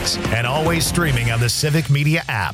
Sports, and always streaming on the Civic Media app.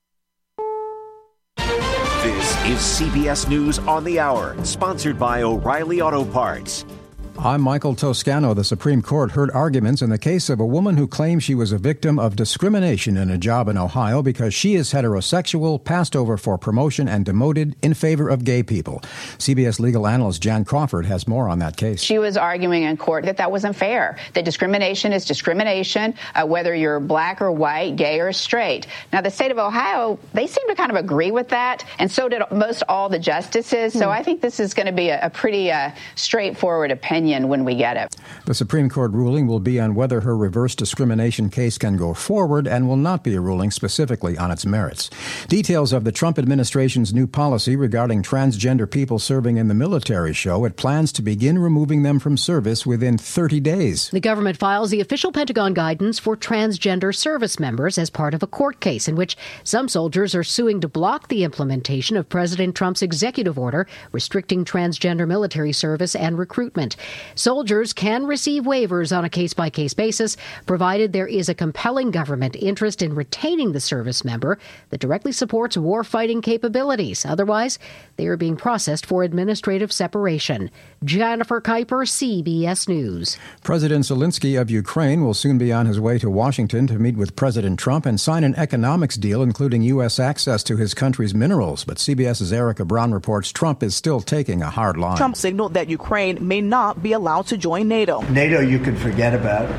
This is CBS News on the Hour, sponsored by O'Reilly Auto Parts. I'm Michael Toscano. The Supreme Court heard arguments in the case of a woman who claims she was a victim of discrimination in a job in Ohio because she is heterosexual, passed over for promotion, and demoted in favor of gay people. CBS legal analyst Jan Crawford has more on that case. She was arguing in court that wasn't fair, that discrimination is discrimination, whether you're black or white, gay or straight. Now, the state of Ohio, they seem to kind of agree with that, and so did most all the justices. So I think this is going to be a pretty straightforward opinion when we get it. The Supreme Court ruling will be on whether her reverse discrimination case can go forward and will not be a ruling specifically on its merits. Details of the Trump administration's new policy regarding transgender people serving in the military show it plans to begin removing them from service within 30 days. The government files the official Pentagon guidance for transgender service members as part of a court case in which some soldiers are suing to block the implementation of President Trump's executive order restricting transgender military service and recruitment. Soldiers can receive waivers on a case-by-case basis, provided there is a compelling government interest in retaining the service member that directly supports war-fighting capabilities. Otherwise, they are being processed for administrative separation. Jennifer Kuiper, CBS News. President Zelensky of Ukraine will soon be on his way to Washington to meet with President Trump and sign an economics deal including U.S. access to his country's minerals. But CBS's Erica Brown reports Trump is still taking a hard line. Trump signaled that Ukraine may not be allowed to join NATO. NATO you can forget about.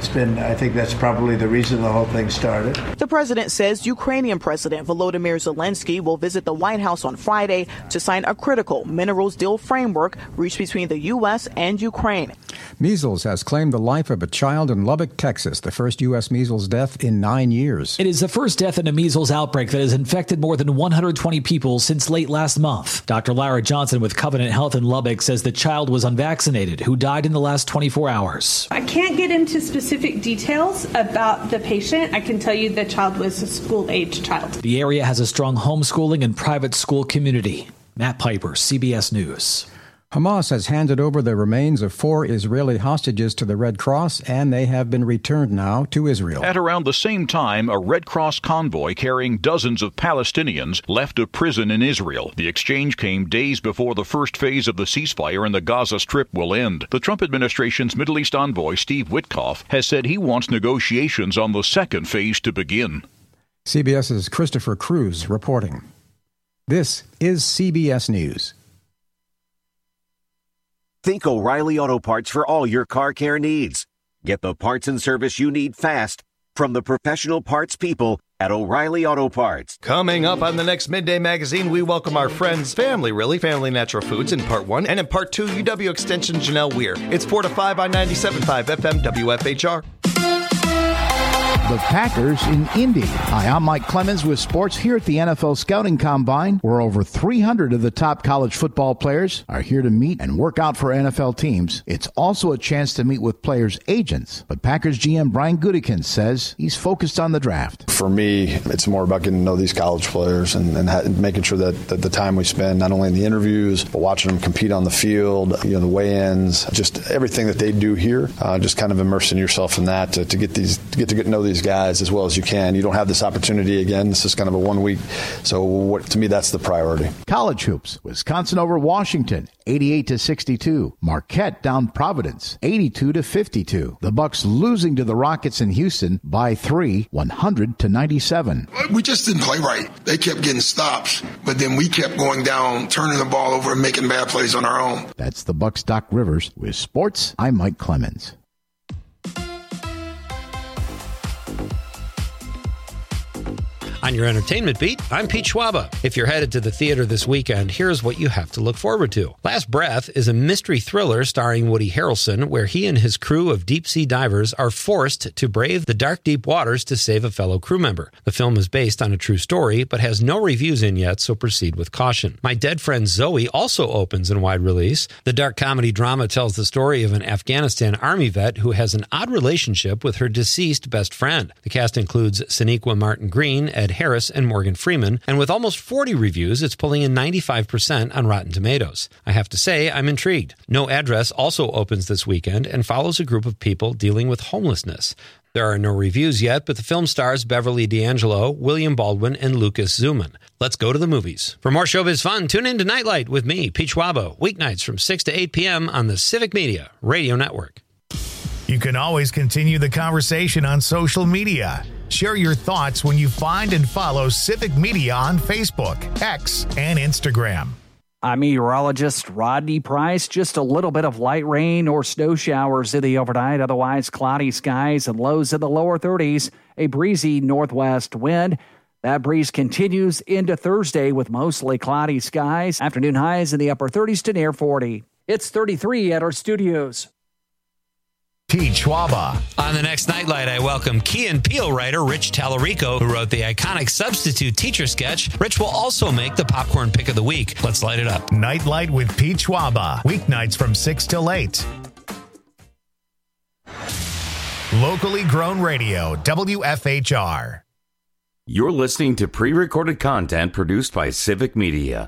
I think that's probably the reason the whole thing started. The president says Ukrainian President Volodymyr Zelensky will visit the White House on Friday to sign a critical minerals deal framework reached between the U.S. and Ukraine. Measles has claimed the life of a child in Lubbock, Texas, the first U.S. measles death in 9 years. It is the first death in a measles outbreak that has infected more than 120 people since late last month. Dr. Lara Johnson with Covenant Health in Lubbock says the child was unvaccinated who died in the last 24 hours. I can't get into specific details about the patient. I can tell you the child was a school-age child. The area has a strong homeschooling and private school community. Matt Piper, CBS News. Hamas has handed over the remains of 4 Israeli hostages to the Red Cross, and they have been returned now to Israel. At around the same time, a Red Cross convoy carrying dozens of Palestinians left a prison in Israel. The exchange came days before the first phase of the ceasefire in the Gaza Strip will end. The Trump administration's Middle East envoy, Steve Witkoff, has said he wants negotiations on the second phase to begin. CBS's Christopher Cruz reporting. This is CBS News. Think O'Reilly Auto Parts for all your car care needs. Get the parts and service you need fast from the professional parts people at O'Reilly Auto Parts. Coming up on the next Midday Magazine, we welcome our friends, Family Natural Foods in Part 1, and in Part 2, UW Extension Janelle Weir. It's 4 to 5 on 97.5 FM WFHR. The Packers in Indy. Hi, I'm Mike Clemens with sports here at the NFL Scouting Combine, where over 300 of the top college football players are here to meet and work out for NFL teams. It's also a chance to meet with players' agents. But Packers GM Brian Gutekunst says he's focused on the draft. For me, it's more about getting to know these college players and making sure that the time we spend, not only in the interviews, but watching them compete on the field, the weigh-ins, just everything that they do here, just kind of immersing yourself in that to get to know these guys as well as you can. You don't have this opportunity again. This is kind of a 1 week. So to me, that's the priority. College hoops. Wisconsin over Washington, 88-62. Marquette down Providence, 82-52. The Bucks losing to the Rockets in Houston by 3, 100-97. We just didn't play right. They kept getting stops, but then we kept going down, turning the ball over and making bad plays on our own. That's the Bucks' Doc Rivers. With sports, I'm Mike Clemens. On your entertainment beat, I'm Pete Schwaba. If you're headed to the theater this weekend, here's what you have to look forward to. Last Breath is a mystery thriller starring Woody Harrelson, where he and his crew of deep-sea divers are forced to brave the dark, deep waters to save a fellow crew member. The film is based on a true story, but has no reviews in yet, so proceed with caution. My Dead Friend Zoe also opens in wide release. The dark comedy drama tells the story of an Afghanistan Army vet who has an odd relationship with her deceased best friend. The cast includes Sonequa Martin Green, Ed Harris, and Morgan Freeman, and with almost 40 reviews, it's pulling in 95% on Rotten Tomatoes. I have to say, I'm intrigued. No Address also opens this weekend and follows a group of people dealing with homelessness. There are no reviews yet, but the film stars Beverly D'Angelo, William Baldwin, and Lucas Zuman. Let's go to the movies. For more showbiz fun, tune in to Nightlight with me, Pete Schwabo, weeknights from 6 to 8 p.m. on the Civic Media Radio Network. You can always continue the conversation on social media. Share your thoughts when you find and follow Civic Media on Facebook, X, and Instagram. I'm meteorologist Rodney Price. Just a little bit of light rain or snow showers in the overnight. Otherwise, cloudy skies and lows in the lower 30s. A breezy northwest wind. That breeze continues into Thursday with mostly cloudy skies. Afternoon highs in the upper 30s to near 40. It's 33 at our studios. Pete Schwaba. On the next Nightlight, I welcome Key and Peele writer Rich Tallarico, who wrote the iconic Substitute Teacher sketch. Rich will also make the popcorn pick of the week. Let's light it up. Nightlight with Pete Schwaba. Weeknights from 6 till 8. Locally grown radio, WFHR. You're listening to pre-recorded content produced by Civic Media.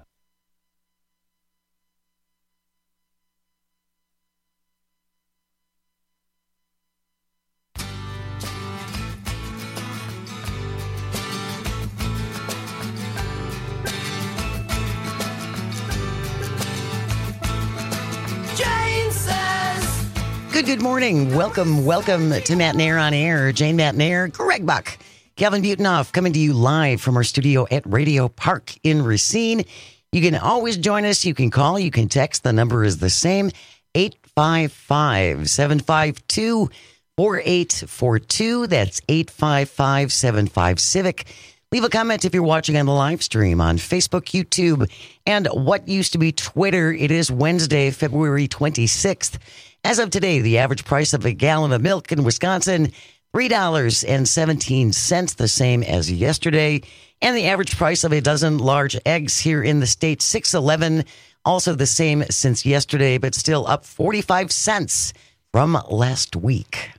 Good morning. Welcome to Matt Nair on Air. Jane Matt Nair, Greg Buck, Calvin Butonoff coming to you live from our studio at Radio Park in Racine. You can always join us. You can call. You can text. The number is the same, 855-752-4842. That's 855-75-CIVIC. Leave a comment if you're watching on the live stream on Facebook, YouTube, and what used to be Twitter. It is Wednesday, February 26th. As of today, the average price of a gallon of milk in Wisconsin, $3.17, the same as yesterday. And the average price of a dozen large eggs here in the state, $6.11, also the same since yesterday, but still up 45 cents from last week.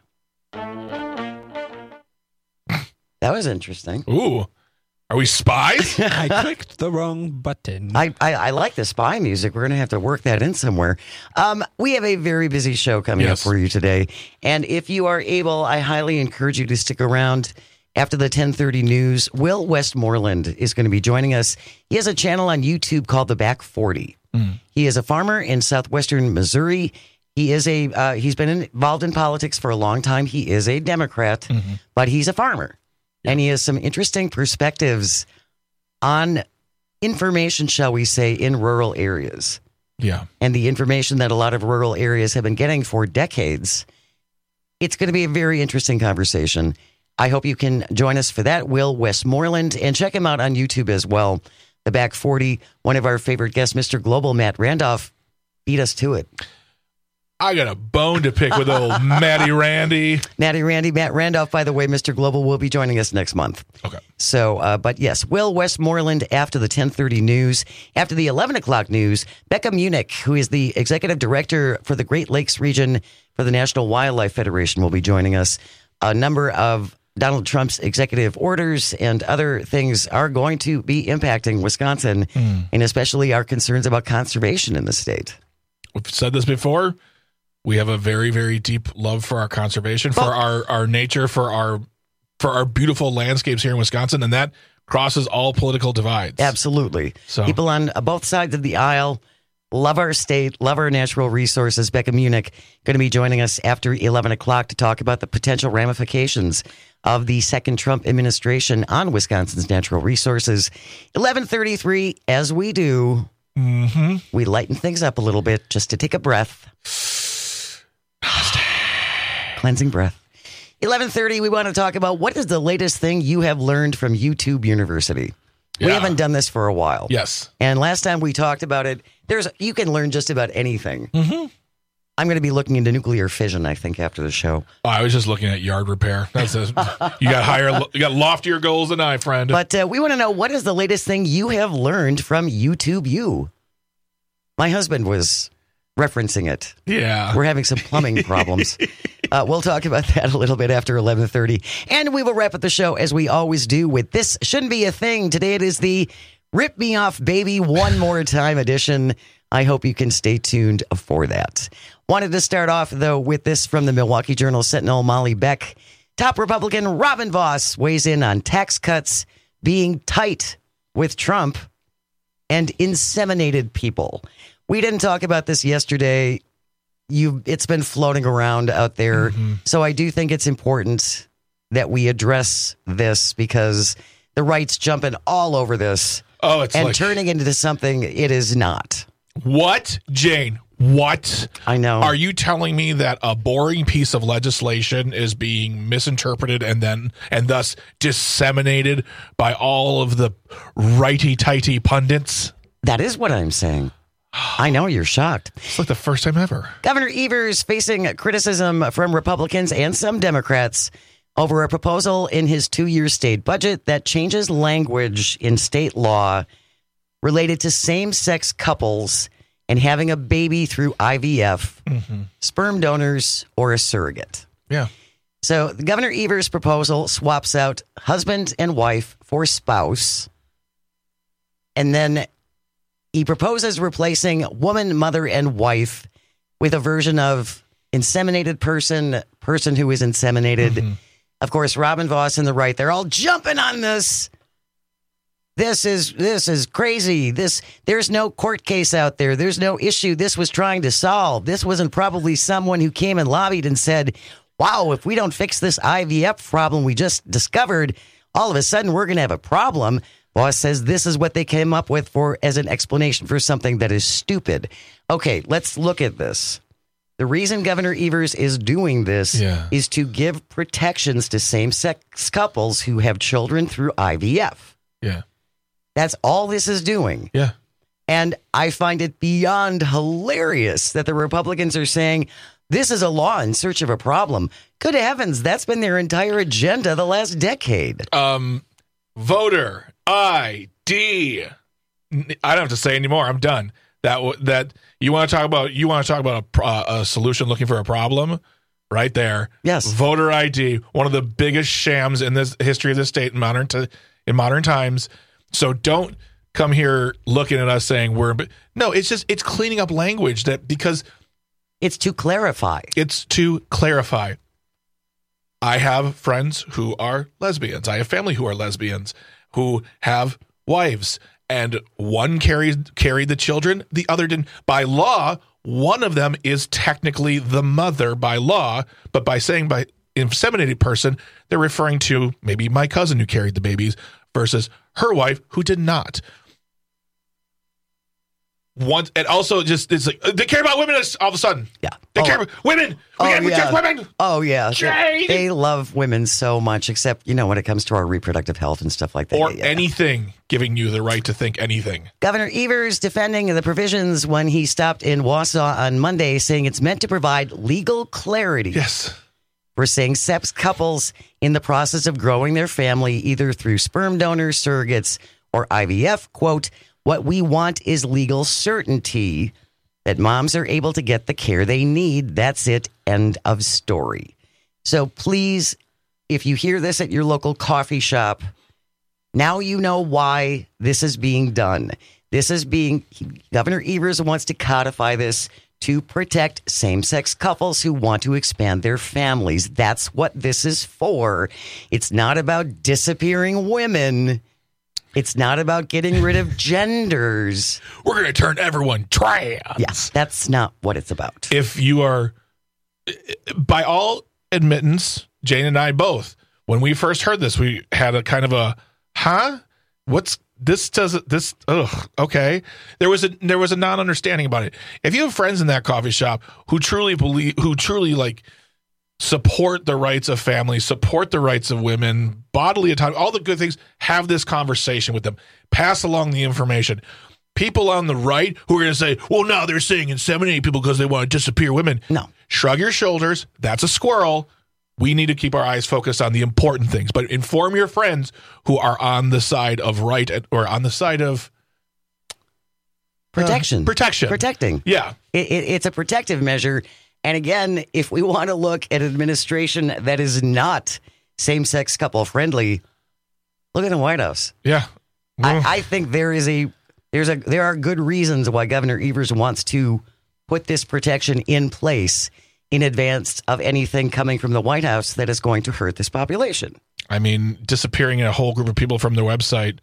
That was interesting. Ooh. Are we spies? I clicked the wrong button. I like the spy music. We're going to have to work that in somewhere. We have a very busy show coming up for you today. And if you are able, I highly encourage you to stick around after the 10:30 news. Will Westmoreland is going to be joining us. He has a channel on YouTube called The Back 40. He is a farmer in southwestern Missouri. He is he's been involved in politics for a long time. He is a Democrat, but he's a farmer. And he has some interesting perspectives on information, shall we say, in rural areas. Yeah. And the information that a lot of rural areas have been getting for decades. It's going to be a very interesting conversation. I hope you can join us for that, Will Westmoreland, and check him out on YouTube as well. The Back 40, one of our favorite guests, Mr. Global, Matt Randolph, beat us to it. I got a bone to pick with old Matt Randolph, by the way. Mr. Global will be joining us next month. Okay. So, but yes, Will Westmoreland after the 10:30 news. After the 11 o'clock news, Becca Munich, who is the executive director for the Great Lakes region for the National Wildlife Federation, will be joining us. A number of Donald Trump's executive orders and other things are going to be impacting Wisconsin, and especially our concerns about conservation in the state. We've said this before. We have a very, very deep love for our conservation, for our nature, for our beautiful landscapes here in Wisconsin, and that crosses all political divides. Absolutely. So people on both sides of the aisle love our state, love our natural resources. Becca Munich going to be joining us after 11 o'clock to talk about the potential ramifications of the second Trump administration on Wisconsin's natural resources. 11:33, as we do, we lighten things up a little bit just to take a breath. Cleansing breath. 11:30, we want to talk about what is the latest thing you have learned from YouTube University. We haven't done this for a while. Yes. And last time we talked about it, you can learn just about anything. I'm going to be looking into nuclear fission, I think, after the show. Oh, I was just looking at yard repair. You got loftier goals than I, friend. But we want to know, what is the latest thing you have learned from YouTube U? My husband was referencing it. Yeah. We're having some plumbing problems. We'll talk about that a little bit after 11:30. And we will wrap up the show, as we always do, with This Shouldn't Be a Thing. Today it is the Rip Me Off Baby One More Time edition. I hope you can stay tuned for that. Wanted to start off, though, with this from the Milwaukee Journal Sentinel. Molly Beck Top Republican Robin Vos weighs in on tax cuts being tight with Trump and inseminated people. We didn't talk about this yesterday. It's been floating around out there. So I do think it's important that we address this because the right's jumping all over this. Oh, it's and turning into something it is not. What, Jane? What? I know. Are you telling me that a boring piece of legislation is being misinterpreted and thus disseminated by all of the righty-tighty pundits? That is what I'm saying. I know you're shocked. It's like the first time ever. Governor Evers facing criticism from Republicans and some Democrats over a proposal in his 2-year state budget that changes language in state law related to same-sex couples and having a baby through IVF, sperm donors, or a surrogate. Yeah. So the Governor Evers' proposal swaps out husband and wife for spouse. And then he proposes replacing woman, mother, and wife with a version of inseminated person who is inseminated. Of course, Robin Vos and the right, they're all jumping on this. This is crazy. There's no court case out there. There's no issue this was trying to solve. This wasn't probably someone who came and lobbied and said, wow, if we don't fix this IVF problem we just discovered, all of a sudden we're going to have a problem. Vos says this is what they came up with as an explanation for something that is stupid. Okay, let's look at this. The reason Governor Evers is doing this is to give protections to same-sex couples who have children through IVF. Yeah. That's all this is doing. Yeah. And I find it beyond hilarious that the Republicans are saying this is a law in search of a problem. Good heavens, that's been their entire agenda the last decade. Voter ID. I don't have to say anymore. I'm done. That you want to talk about a solution looking for a problem right there. Yes. Voter ID, one of the biggest shams in this history of the state in modern times. So don't come here looking at us saying it's cleaning up language because it's to clarify. I have friends who are lesbians. I have family who are lesbians who have wives, and one carried the children, the other didn't. By law, one of them is technically the mother by law, but by saying by inseminated person, they're referring to maybe my cousin who carried the babies versus her wife who did not. And also just it's like they care about women all of a sudden. Yeah. They care about women. We can't protect women. Oh yeah. Jane! They love women so much, except when it comes to our reproductive health and stuff like that. Or anything giving you the right to think anything. Governor Evers defending the provisions when he stopped in Wausau on Monday, saying it's meant to provide legal clarity. Yes. For same-sex couples in the process of growing their family, either through sperm donors, surrogates, or IVF, quote, what we want is legal certainty that moms are able to get the care they need. That's it. End of story. So please, if you hear this at your local coffee shop, now you know why this is being done. Governor Evers wants to codify this to protect same-sex couples who want to expand their families. That's what this is for. It's not about disappearing women. It's not about getting rid of genders. We're going to turn everyone trans. Yes, that's not what it's about. If you are, by all admittance, Jane and I both, when we first heard this, we had a kind of a, what's this? Okay. There was a non-understanding about it. If you have friends in that coffee shop who truly support the rights of families, support the rights of women, bodily autonomy, all the good things, have this conversation with them. Pass along the information. People on the right who are going to say, well, now they're saying inseminate people because they want to disappear women. No. Shrug your shoulders. That's a squirrel. We need to keep our eyes focused on the important things. But inform your friends who are on the side of right or on the side of protection. Protecting. Yeah. It's a protective measure. And again, if we want to look at an administration that is not same-sex couple friendly, look at the White House. Yeah. I think there are good reasons why Governor Evers wants to put this protection in place. in advance of anything coming from the White House that is going to hurt this population. I mean, disappearing a whole group of people from their website,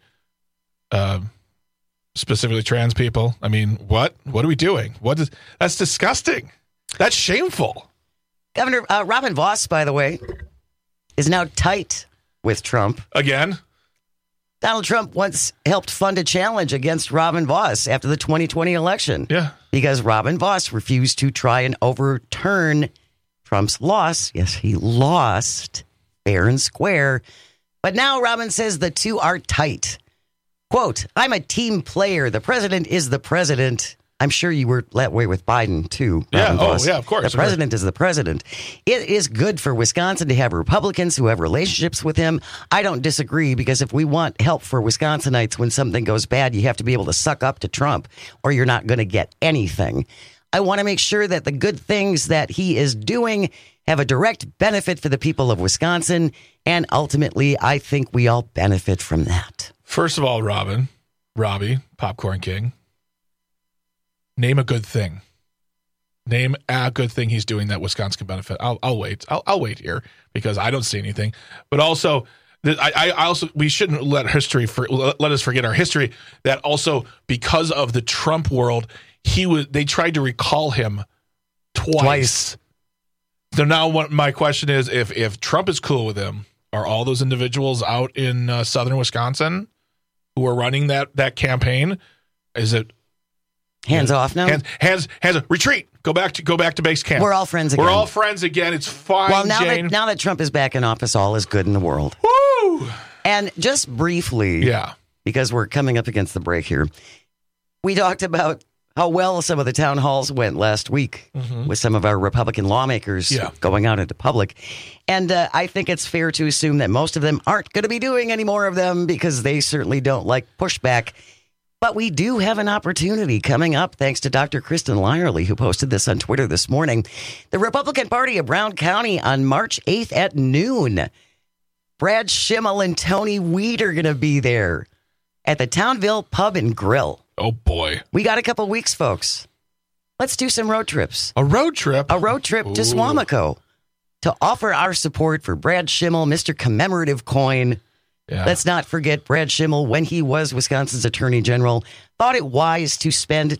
specifically trans people. I mean, what are we doing? That's disgusting. That's shameful. Governor Robin Vos, by the way, is now tight with Trump. Again? Donald Trump once helped fund a challenge against Robin Vos after the 2020 election. Yeah. Because Robin Vos refused to try and overturn Trump's loss. Yes, he lost fair and square. But now Robin says the two are tight. Quote, I'm a team player. The president is the president. I'm sure you were that way with Biden, too. Yeah, yeah, of course. The president is the president. It is good for Wisconsin to have Republicans who have relationships with him. I don't disagree, because if we want help for Wisconsinites when something goes bad, you have to be able to suck up to Trump, or you're not going to get anything. I want to make sure that the good things that he is doing have a direct benefit for the people of Wisconsin, and ultimately, I think we all benefit from that. First of all, Robbie, Popcorn King, name a good thing. Name a good thing he's doing that Wisconsin can benefit. I'll wait. I'll wait here because I don't see anything. But also, we shouldn't let us forget our history. That also, because of the Trump world, they tried to recall him twice. So now, my question is, if Trump is cool with him, are all those individuals out in southern Wisconsin who are running that campaign? Is it hands off now? Hands retreat. Go back to base camp. We're all friends again. We're all friends again. It's fine. Well, Jane. now that Trump is back in office, all is good in the world. Woo! And just briefly, because we're coming up against the break here, we talked about how well some of the town halls went last week with some of our Republican lawmakers going out into public. And I think it's fair to assume that most of them aren't going to be doing any more of them because they certainly don't like pushback. But we do have an opportunity coming up, thanks to Dr. Kristen Lyerly, who posted this on Twitter this morning. The Republican Party of Brown County on March 8th at noon. Brad Schimmel and Tony Weed are going to be there at the Townville Pub and Grill. Oh, boy. We got a couple weeks, folks. Let's do some road trips. A road trip? A road trip to Swamico to offer our support for Brad Schimmel, Mr. Commemorative Coin. Yeah. Let's not forget Brad Schimmel, when he was Wisconsin's Attorney General, thought it wise to spend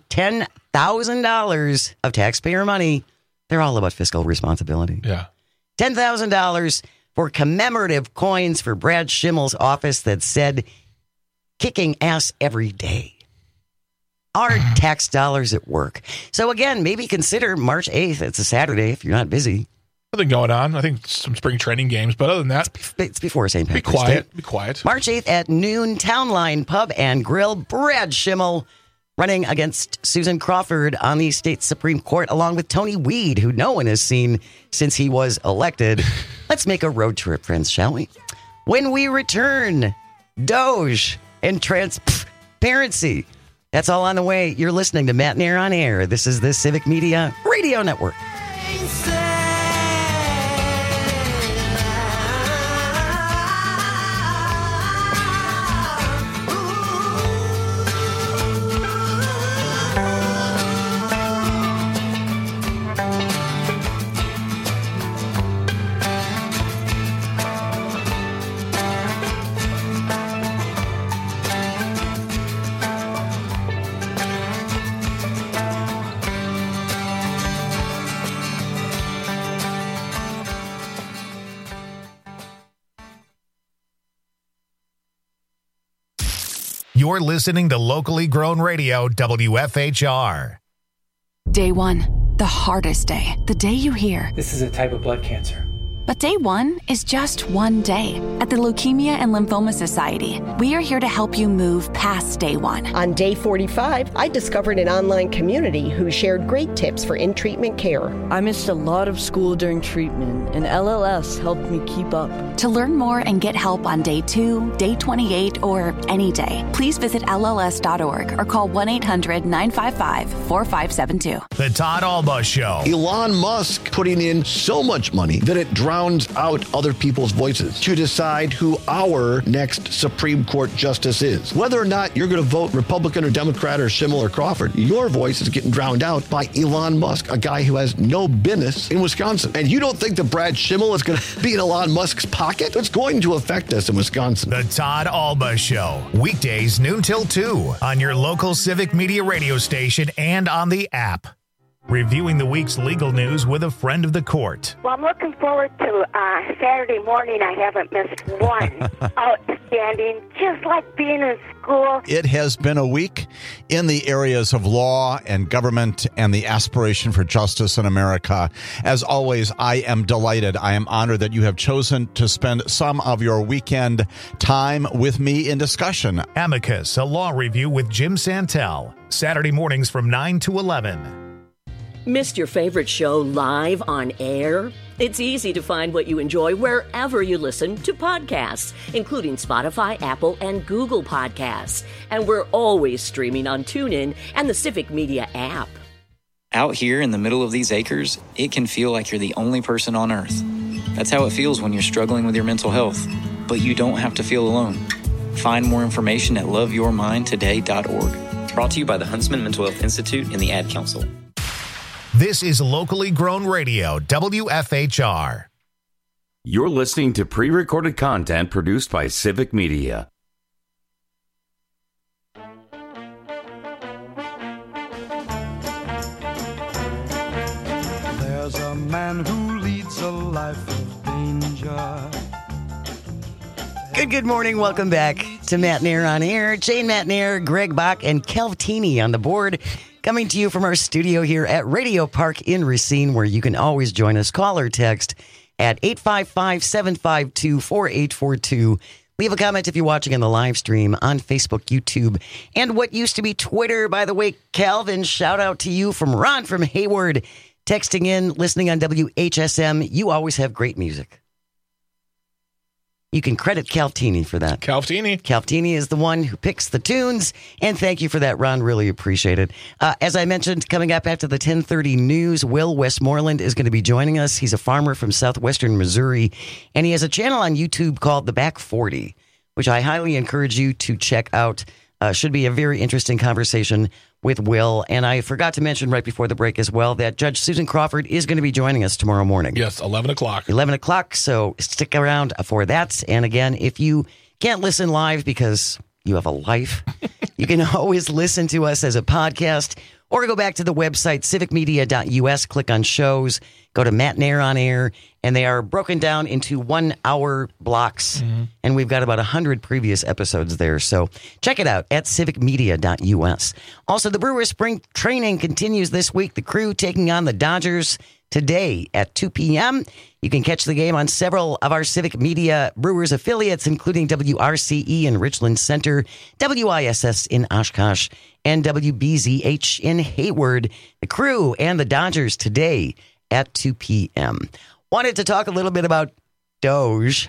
$10,000 of taxpayer money. They're all about fiscal responsibility. Yeah. $10,000 for commemorative coins for Brad Schimmel's office that said, kicking ass every day. Our tax dollars at work. So again, maybe consider March 8th. It's a Saturday if you're not busy. Nothing going on. I think some spring training games, but other than that, it's before St. Patrick's Day. Be quiet. March 8th at noon, Town Line Pub and Grill. Brad Schimmel running against Susan Crawford on the state Supreme Court, along with Tony Weed, who no one has seen since he was elected. Let's make a road trip, friends, shall we? When we return, Doge and transparency. That's all on the way. You're listening to Matt Nair on Air. This is the Civic Media Radio Network. You're listening to locally grown radio, WFHR. Day one, the hardest day. The day you hear, this is a type of blood cancer. But day one is just one day. At the Leukemia and Lymphoma Society, we are here to help you move past day one. On day 45, I discovered an online community who shared great tips for in-treatment care. I missed a lot of school during treatment, and LLS helped me keep up. To learn more and get help on day 2, day 28, or any day, please visit LLS.org or call 1-800-955-4572. The Todd Alba Show. Elon Musk putting in so much money that it drives drowns out other people's voices to decide who our next Supreme Court justice is. Whether or not you're going to vote Republican or Democrat or Schimmel or Crawford, your voice is getting drowned out by Elon Musk, a guy who has no business in Wisconsin. And you don't think that Brad Schimmel is going to be in Elon Musk's pocket? It's going to affect us in Wisconsin. The Todd Alba Show, weekdays noon till 2 on your local Civic Media radio station and on the app. Reviewing the week's legal news with a friend of the court. Well, I'm looking forward to Saturday morning. I haven't missed one. Outstanding, just like being in school. It has been a week in the areas of law and government and the aspiration for justice in America. As always, I am delighted. I am honored that you have chosen to spend some of your weekend time with me in discussion. Amicus, a law review with Jim Santel. Saturday mornings from 9 to 11. Missed your favorite show live on air? It's easy to find what you enjoy wherever you listen to podcasts, including Spotify, Apple, and Google Podcasts. And we're always streaming on TuneIn and the Civic Media app. Out here in the middle of these acres, it can feel like you're the only person on Earth. That's how it feels when you're struggling with your mental health. But you don't have to feel alone. Find more information at loveyourmindtoday.org. Brought to you by the Huntsman Mental Health Institute and the Ad Council. This is locally grown radio, WFHR. You're listening to pre-recorded content produced by Civic Media. There's a man who leads a life of danger. Good morning. Welcome back to Matt Nair on Air. Jane Matt Nair, Greg Bach, and Kelvtini on the board. Coming to you from our studio here at Radio Park in Racine, where you can always join us. Call or text at 855-752-4842. Leave a comment if you're watching on the live stream on Facebook, YouTube, and what used to be Twitter. By the way, Calvin, shout out to you from Ron from Hayward, texting in, listening on WHSM. You always have great music. You can credit Kelvtini for that. Kelvtini is the one who picks the tunes, and thank you for that, Ron. Really appreciate it. As I mentioned, coming up after the 10:30 news, Will Westmoreland is going to be joining us. He's a farmer from southwestern Missouri, and he has a channel on YouTube called The Back 40, which I highly encourage you to check out. Should be a very interesting conversation with Will. And I forgot to mention right before the break as well that Judge Susan Crawford is going to be joining us tomorrow morning. Yes, 11 o'clock. 11 o'clock, so stick around for that. And again, if you can't listen live because you have a life, you can always listen to us as a podcast or go back to the website, civicmedia.us, click on shows, go to Matt Nair on Air, and they are broken down into 1 hour blocks. Mm-hmm. And we've got about 100 previous episodes there. So check it out at civicmedia.us. Also, the Brewers spring training continues this week. The Crew taking on the Dodgers today at 2 p.m. You can catch the game on several of our Civic Media Brewers affiliates, including WRCE in Richland Center, WISS in Oshkosh, and WBZH in Hayward. The Crew and the Dodgers today at 2 p.m. Wanted to talk a little bit about Doge.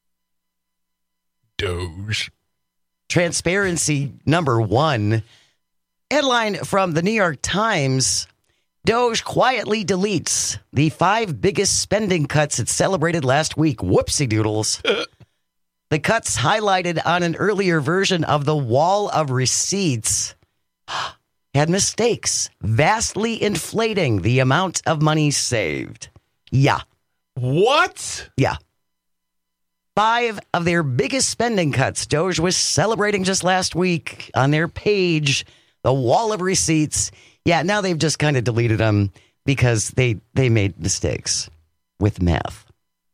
Transparency number one. Headline from the New York Times. Doge quietly deletes the 5 biggest spending cuts it celebrated last week. Whoopsie doodles. The cuts highlighted on an earlier version of the Wall of Receipts had mistakes, vastly inflating the amount of money saved. Yeah. What? Yeah. 5 of their biggest spending cuts Doge was celebrating just last week on their page, the Wall of Receipts. Yeah, now they've just kind of deleted them because they made mistakes with math.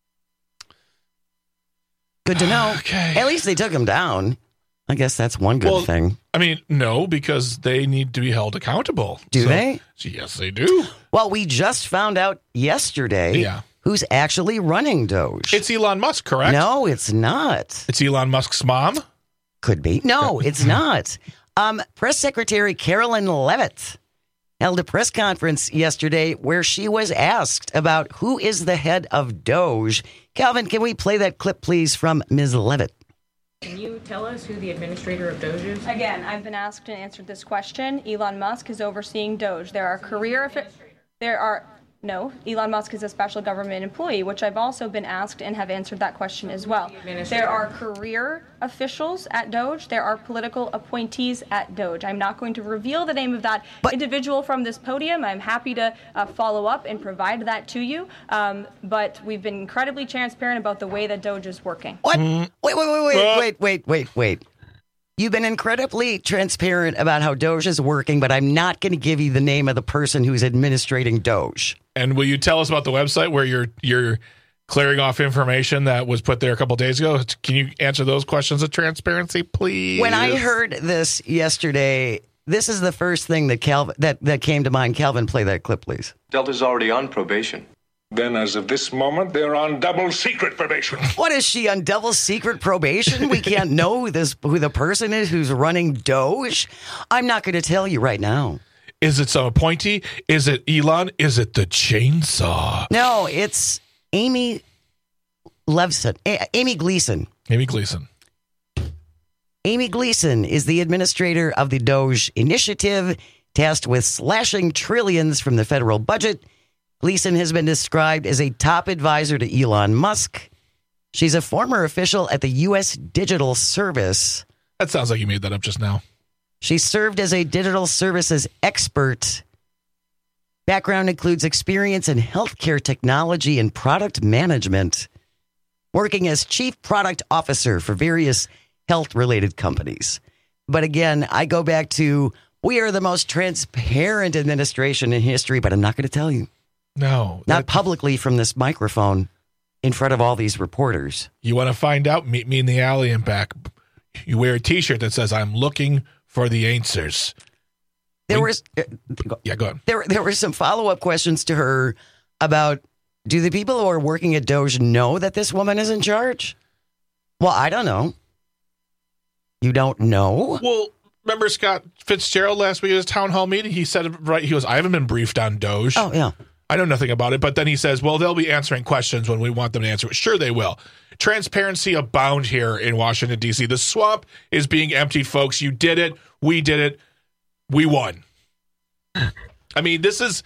Good to know. Okay. At least they took them down. I guess that's one good thing. I mean, no, because they need to be held accountable. Do they? Yes, they do. Well, we just found out yesterday who's actually running Doge. It's Elon Musk, correct? No, it's not. It's Elon Musk's mom? Could be. No, it's not. Press Secretary Carolyn Levitt held a press conference yesterday where she was asked about who is the head of Doge. Calvin, can we play that clip, please, from Ms. Levitt? Can you tell us who the administrator of Doge is? Again, I've been asked and answered this question. Elon Musk is overseeing Doge. There are No, Elon Musk is a special government employee, which I've also been asked and have answered that question as well. There are career officials at Doge. There are political appointees at Doge. I'm not going to reveal the name of that individual from this podium. I'm happy to follow up and provide that to you. But we've been incredibly transparent about the way that Doge is working. What? Wait. You've been incredibly transparent about how Doge is working, but I'm not going to give you the name of the person who's administrating Doge. And will you tell us about the website where you're clearing off information that was put there a couple days ago? Can you answer those questions of transparency, please? When I heard this yesterday, this is the first thing that that came to mind. Calvin, play that clip, please. Delta's already on probation. Then, as of this moment, they're on double secret probation. What is she on double secret probation? We can't know who the person is who's running Doge. I'm not going to tell you right now. Is it some appointee? Is it Elon? Is it the chainsaw? No, it's Amy Gleason. Amy Gleason. Amy Gleason is the administrator of the Doge initiative, tasked with slashing trillions from the federal budget. Gleason has been described as a top advisor to Elon Musk. She's a former official at the U.S. Digital Service. That sounds like you made that up just now. She served as a digital services expert. Background includes experience in healthcare technology and product management, working as chief product officer for various health-related companies. But again, I go back to, we are the most transparent administration in history, but I'm not going to tell you. No. Not publicly from this microphone in front of all these reporters. You want to find out? Meet me in the alley and back. You wear a T-shirt that says, I'm looking for the answers. Go ahead. There were some follow-up questions to her about, do the people who are working at Doge know that this woman is in charge? Well, I don't know. You don't know? Well, remember Scott Fitzgerald last week at his town hall meeting? He said it right. He goes, I haven't been briefed on Doge. Oh, yeah. I know nothing about it. But then he says, well, they'll be answering questions when we want them to answer it. Sure, they will. Transparency abound here in Washington, D.C. The swamp is being emptied, folks. You did it. We did it. We won. I mean, this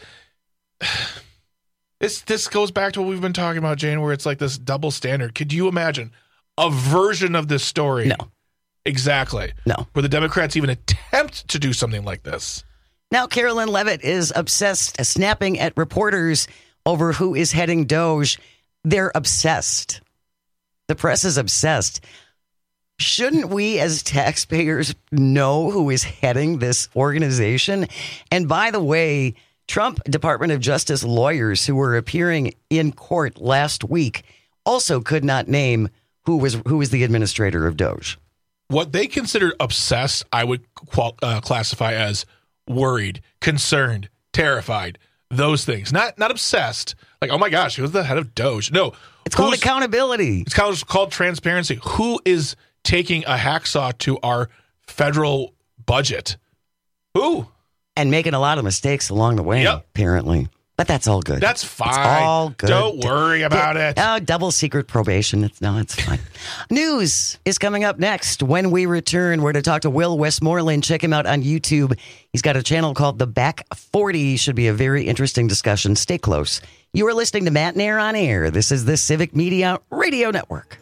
goes back to what we've been talking about, Jane, where it's like this double standard. Could you imagine a version of this story? No. Exactly. No. Where the Democrats even attempt to do something like this. Now, Carolyn Levitt is obsessed, snapping at reporters over who is heading Doge. They're obsessed. The press is obsessed. Shouldn't we as taxpayers know who is heading this organization? And by the way, Trump Department of Justice lawyers who were appearing in court last week also could not name who was the administrator of Doge. What they considered obsessed, I would classify as worried, concerned, terrified, those things. Not obsessed. Like, oh my gosh, who's the head of Doge? No. It's called accountability. It's called transparency. Who is taking a hacksaw to our federal budget? Who? And making a lot of mistakes along the way, apparently. But that's all good. That's fine. It's all good. Don't worry about it. Oh, double secret probation. It's fine. News is coming up next. When we return, we're to talk to Will Westmoreland. Check him out on YouTube. He's got a channel called The Back 40. Should be a very interesting discussion. Stay close. You are listening to Matt and Air on Air. This is the Civic Media Radio Network.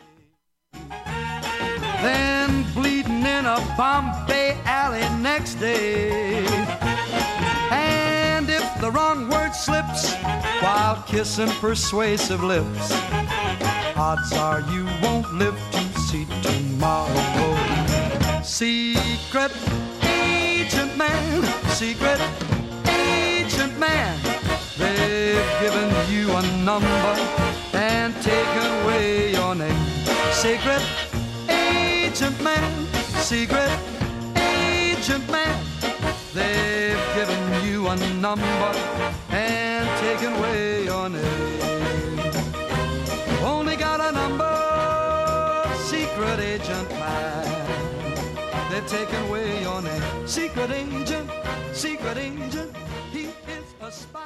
Then bleeding in a Bombay alley next day. And if the wrong word slips while kissing persuasive lips, odds are you won't live to see tomorrow. Secret agent man, secret agent man, they've given you a number and taken away your name. Secret agent man, secret agent man, they've given you a number and taken away your name. Only got a number, secret agent man, they've taken away your name. Secret agent, he is a spy.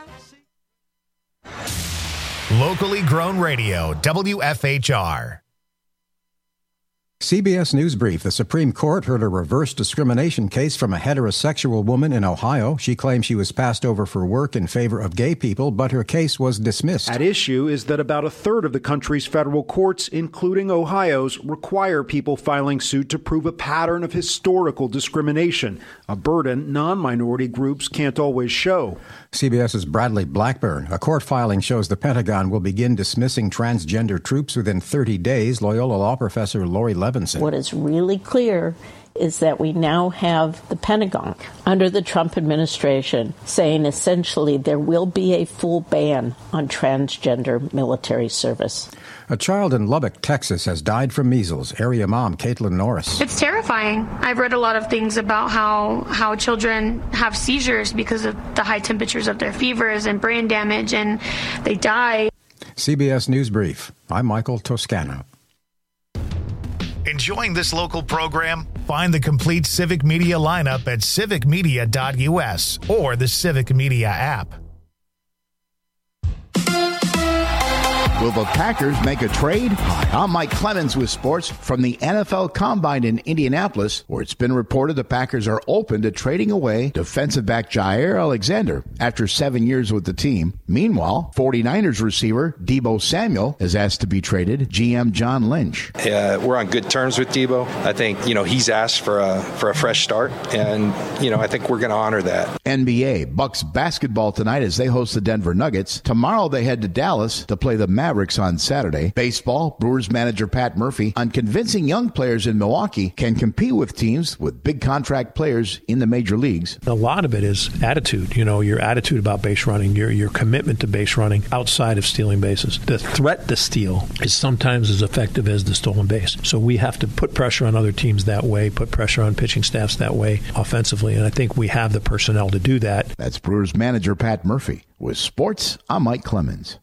Locally grown radio, WFHR. CBS News Brief. The Supreme Court heard a reverse discrimination case from a heterosexual woman in Ohio. She claimed she was passed over for work in favor of gay people, but her case was dismissed. At issue is that about a third of the country's federal courts, including Ohio's, require people filing suit to prove a pattern of historical discrimination, a burden non-minority groups can't always show. CBS's Bradley Blackburn. A court filing shows the Pentagon will begin dismissing transgender troops within 30 days. Loyola law professor Lori Levinson. What is really clear is that we now have the Pentagon under the Trump administration saying essentially there will be a full ban on transgender military service. A child in Lubbock, Texas has died from measles. Area mom Caitlin Norris. It's terrifying. I've read a lot of things about how children have seizures because of the high temperatures of their fevers and brain damage, and they die. CBS News Brief. I'm Michael Toscano. Enjoying this local program? Find the complete Civic Media lineup at civicmedia.us or the Civic Media app. Will the Packers make a trade? Hi, I'm Mike Clemens with sports from the NFL Combine in Indianapolis, where it's been reported the Packers are open to trading away defensive back Jair Alexander after 7 years with the team. Meanwhile, 49ers receiver Deebo Samuel is asked to be traded. GM John Lynch. We're on good terms with Deebo. I think, he's asked for a fresh start, and, I think we're going to honor that. NBA, Bucks basketball tonight as they host the Denver Nuggets. Tomorrow they head to Dallas to play the Mavericks on Saturday. Baseball, Brewers manager Pat Murphy on convincing young players in Milwaukee can compete with teams with big contract players in the major leagues. A lot of it is attitude, your attitude about base running, your commitment to base running outside of stealing bases. The threat to steal is sometimes as effective as the stolen base. So we have to put pressure on other teams that way, put pressure on pitching staffs that way offensively, and I think we have the personnel to do that. That's Brewers manager Pat Murphy. With sports, I'm Mike Clemens.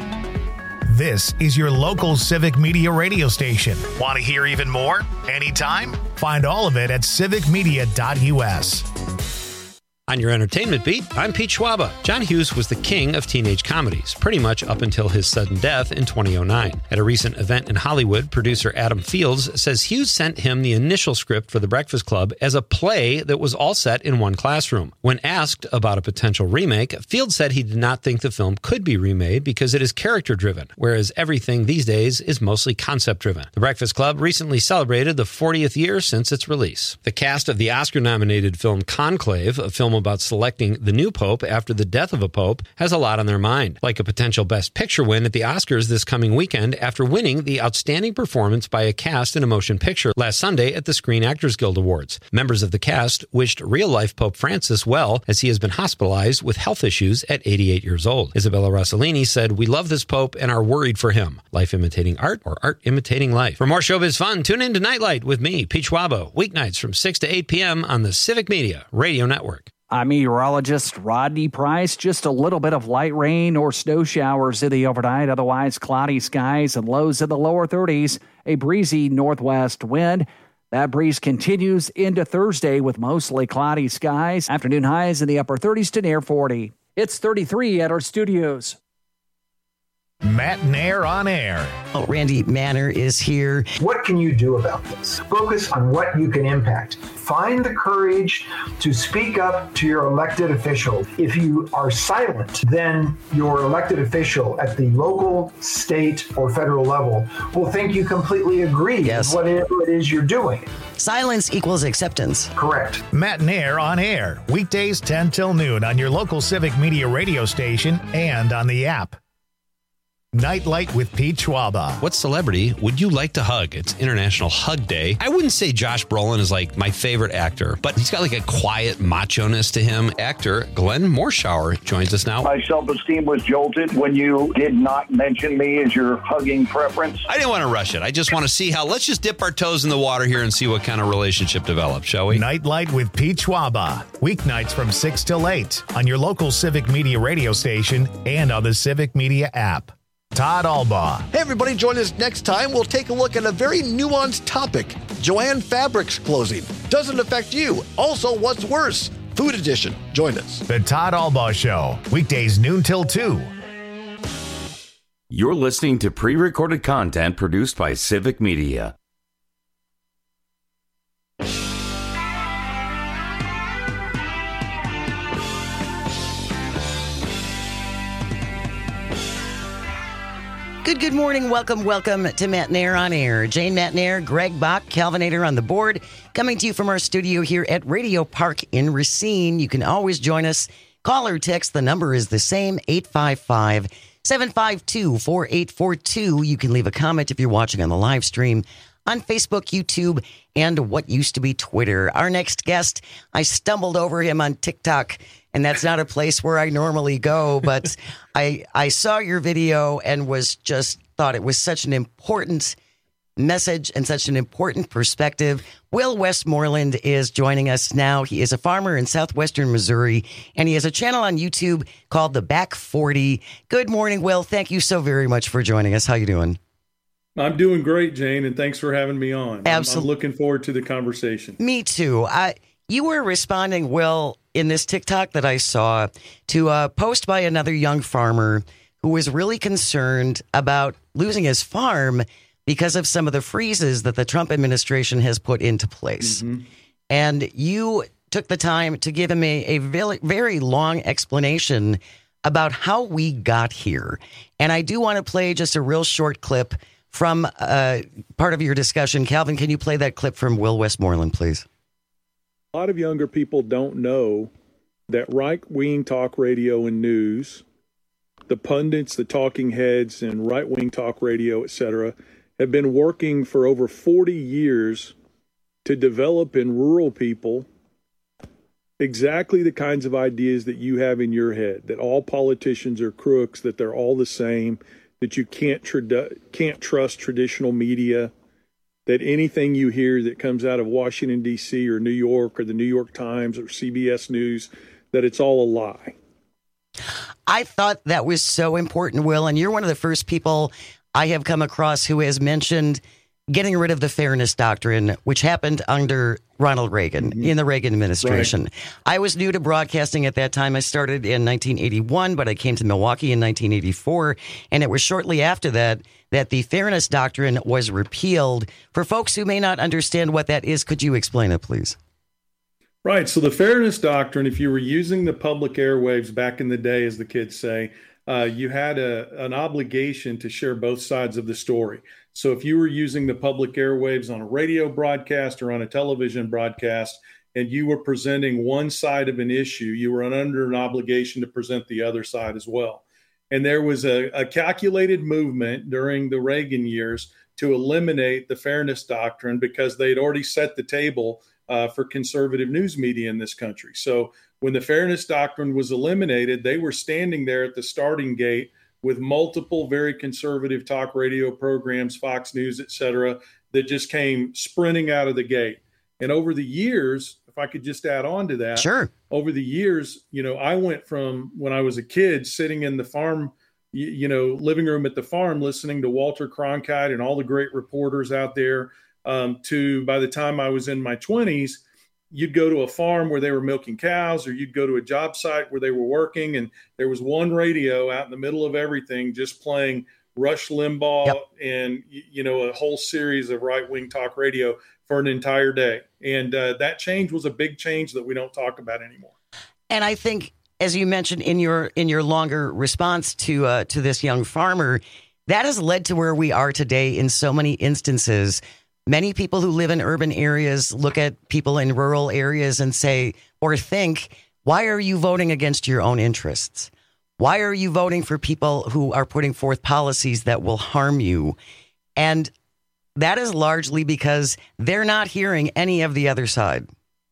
This is your local Civic Media radio station. Want to hear even more? Anytime? Find all of it at civicmedia.us. On your entertainment beat, I'm Pete Schwaba. John Hughes was the king of teenage comedies, pretty much up until his sudden death in 2009. At a recent event in Hollywood, producer Adam Fields says Hughes sent him the initial script for The Breakfast Club as a play that was all set in one classroom. When asked about a potential remake, Fields said he did not think the film could be remade because it is character-driven, whereas everything these days is mostly concept-driven. The Breakfast Club recently celebrated the 40th year since its release. The cast of the Oscar-nominated film Conclave, a film about selecting the new pope after the death of a pope, has a lot on their mind, like a potential Best Picture win at the Oscars this coming weekend after winning the Outstanding Performance by a Cast in a Motion Picture last Sunday at the Screen Actors Guild Awards. Members of the cast wished real-life Pope Francis well, as he has been hospitalized with health issues at 88 years old. Isabella Rossellini said, "We love this pope and are worried for him. Life imitating art or art imitating life." For more showbiz fun, tune in to Nightlight with me, Pete Schwaba, weeknights from 6 to 8 p.m. on the Civic Media Radio Network. I'm meteorologist Rodney Price. Just a little bit of light rain or snow showers in the overnight. Otherwise, cloudy skies and lows in the lower 30s. A breezy northwest wind. That breeze continues into Thursday with mostly cloudy skies. Afternoon highs in the upper 30s to near 40. It's 33 at our studios. Matt Nair on air. Oh, Randy Manner is here. What can you do about this? Focus on what you can impact. Find the courage to speak up to your elected official. If you are silent, then your elected official at the local, state, or federal level will think you completely agree with whatever it is you're doing. Silence equals acceptance. Correct. Matt Nair on air. Weekdays 10 till noon on your local Civic Media radio station and on the app. Nightlight with Pete Schwaba. What celebrity would you like to hug? It's International Hug Day. I wouldn't say Josh Brolin is like my favorite actor, but he's got like a quiet macho-ness to him. Actor Glenn Morshower joins us now. My self-esteem was jolted when you did not mention me as your hugging preference. I didn't want to rush it. I just want to see how, let's just dip our toes in the water here and see what kind of relationship develops, shall we? Nightlight with Pete Schwaba. Weeknights from 6 till 8 on your local Civic Media radio station and on the Civic Media app. Todd Albaugh. Hey, everybody, join us next time. We'll take a look at a very nuanced topic. Jo-Ann Fabrics closing. Doesn't affect you. Also, what's worse? Food Edition. Join us. The Todd Albaugh Show. Weekdays noon till 2. You're listening to pre-recorded content produced by Civic Media. Good morning. Welcome to Matt Nair on Air. Jane Matt Nair, Greg Bach, Calvinator on the board, coming to you from our studio here at Radio Park in Racine. You can always join us. Call or text. The number is the same, 855-752-4842. You can leave a comment if you're watching on the live stream on Facebook, YouTube, and what used to be Twitter. Our next guest, I stumbled over him on TikTok, and that's not a place where I normally go, but I saw your video and thought it was such an important message and such an important perspective. Will Westmoreland is joining us now. He is a farmer in southwestern Missouri, and he has a channel on YouTube called The Back 40. Good morning, Will. Thank you so very much for joining us. How you doing? I'm doing great, Jane, and thanks for having me on. Absolutely. I'm looking forward to the conversation. Me too. You were responding, Will, in this TikTok that I saw to a post by another young farmer who was really concerned about losing his farm because of some of the freezes that the Trump administration has put into place. Mm-hmm. And you took the time to give him a very, very long explanation about how we got here. And I do want to play just a real short clip from part of your discussion. Calvin, can you play that clip from Will Westmoreland, please? A lot of younger people don't know that right-wing talk radio and news, the pundits, the talking heads, and right-wing talk radio, etc., have been working for over 40 years to develop in rural people exactly the kinds of ideas that you have in your head, that all politicians are crooks, that they're all the same, that you can't trust traditional media, that anything you hear that comes out of Washington, D.C. or New York or the New York Times or CBS News, that it's all a lie. I thought that was so important, Will, and you're one of the first people I have come across who has mentioned getting rid of the fairness doctrine, which happened under Ronald Reagan, in the Reagan administration. Right. I was new to broadcasting at that time. I started in 1981, but I came to Milwaukee in 1984, and it was shortly after that the fairness doctrine was repealed. For folks who may not understand what that is, could you explain it, please? Right. So the fairness doctrine, if you were using the public airwaves back in the day, as the kids say, you had an obligation to share both sides of the story. So if you were using the public airwaves on a radio broadcast or on a television broadcast, and you were presenting one side of an issue, you were under an obligation to present the other side as well. And there was a calculated movement during the Reagan years to eliminate the fairness doctrine because they'd already set the table for conservative news media in this country. So when the fairness doctrine was eliminated, they were standing there at the starting gate with multiple very conservative talk radio programs, Fox News, et cetera, that just came sprinting out of the gate. And over the years, if I could just add on to that, sure. Over the years, I went from when I was a kid sitting in the farm, living room at the farm, listening to Walter Cronkite and all the great reporters out there, to by the time I was in my 20s, you'd go to a farm where they were milking cows, or you'd go to a job site where they were working, and there was one radio out in the middle of everything just playing Rush Limbaugh and, a whole series of right-wing talk radio for an entire day. And that change was a big change that we don't talk about anymore. And I think, as you mentioned in your longer response to this young farmer, that has led to where we are today in so many instances. Many people who live in urban areas look at people in rural areas and say, or think, why are you voting against your own interests? Why are you voting for people who are putting forth policies that will harm you? And that is largely because they're not hearing any of the other side.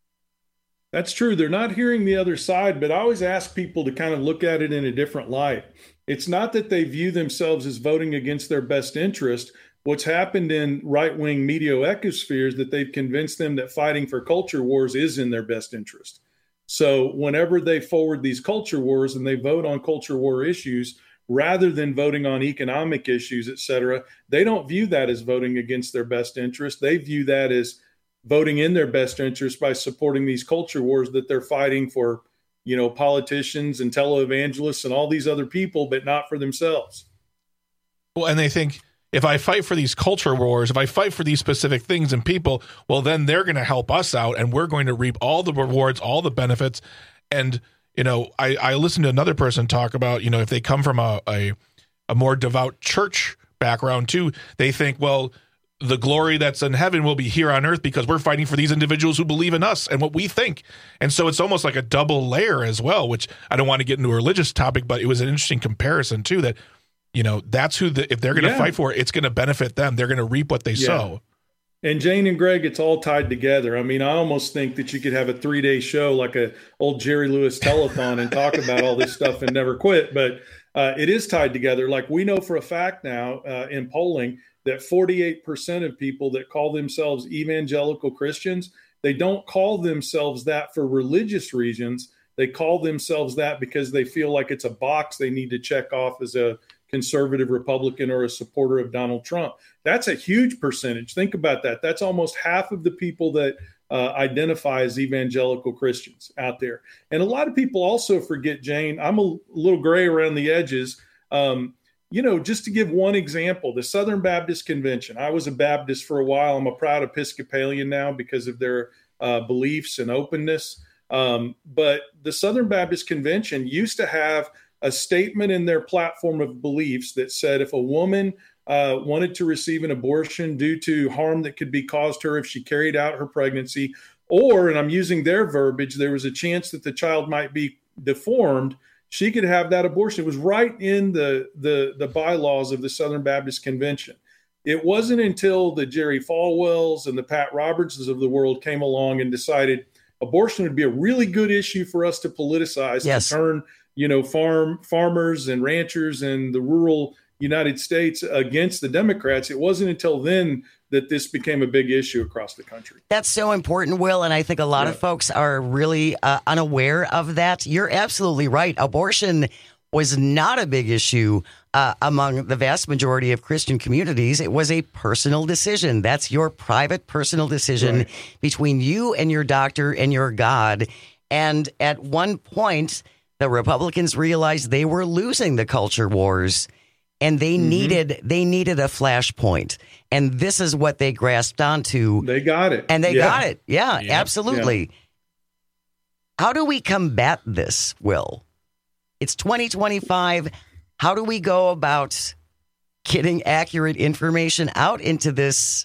That's true. They're not hearing the other side, but I always ask people to kind of look at it in a different light. It's not that they view themselves as voting against their best interest. What's happened in right-wing media ecospheres that they've convinced them that fighting for culture wars is in their best interest. So whenever they forward these culture wars and they vote on culture war issues, rather than voting on economic issues, et cetera, they don't view that as voting against their best interest. They view that as voting in their best interest by supporting these culture wars that they're fighting for, politicians and televangelists and all these other people, but not for themselves. Well, and they think, if I fight for these culture wars, if I fight for these specific things and people, well, then they're going to help us out and we're going to reap all the rewards, all the benefits. And, I listened to another person talk about, if they come from a more devout church background too. They think, well, the glory that's in heaven will be here on earth because we're fighting for these individuals who believe in us and what we think. And so it's almost like a double layer as well, which I don't want to get into a religious topic, but it was an interesting comparison too, that, that's who if they're going to fight for it, it's going to benefit them. They're going to reap what they sow. And Jane and Greg, it's all tied together. I mean, I almost think that you could have a 3-day show like a old Jerry Lewis telethon and talk about all this stuff and never quit. But it is tied together. Like we know for a fact now in polling that 48% of people that call themselves evangelical Christians, they don't call themselves that for religious reasons. They call themselves that because they feel like it's a box they need to check off as a conservative Republican or a supporter of Donald Trump. That's a huge percentage. Think about that. That's almost half of the people that identify as evangelical Christians out there. And a lot of people also forget, Jane, I'm a little gray around the edges. Just to give one example, the Southern Baptist Convention. I was a Baptist for a while. I'm a proud Episcopalian now because of their beliefs and openness. But the Southern Baptist Convention used to have a statement in their platform of beliefs that said if a woman wanted to receive an abortion due to harm that could be caused to her if she carried out her pregnancy, or, and I'm using their verbiage, there was a chance that the child might be deformed, she could have that abortion. It was right in the bylaws of the Southern Baptist Convention. It wasn't until the Jerry Falwells and the Pat Robertsons of the world came along and decided abortion would be a really good issue for us to politicize, to turn farmers and ranchers and the rural United States against the Democrats. It wasn't until then that this became a big issue across the country. That's so important, Will, and I think a lot of folks are really unaware of that. You're absolutely right. Abortion was not a big issue among the vast majority of Christian communities. It was a personal decision. That's your private personal decision between you and your doctor and your God. And at one point, the Republicans realized they were losing the culture wars, and they needed a flashpoint. And this is what they grasped onto. They got it. And they got it. Yeah, absolutely. Yeah. How do we combat this, Will? It's 2025. How do we go about getting accurate information out into this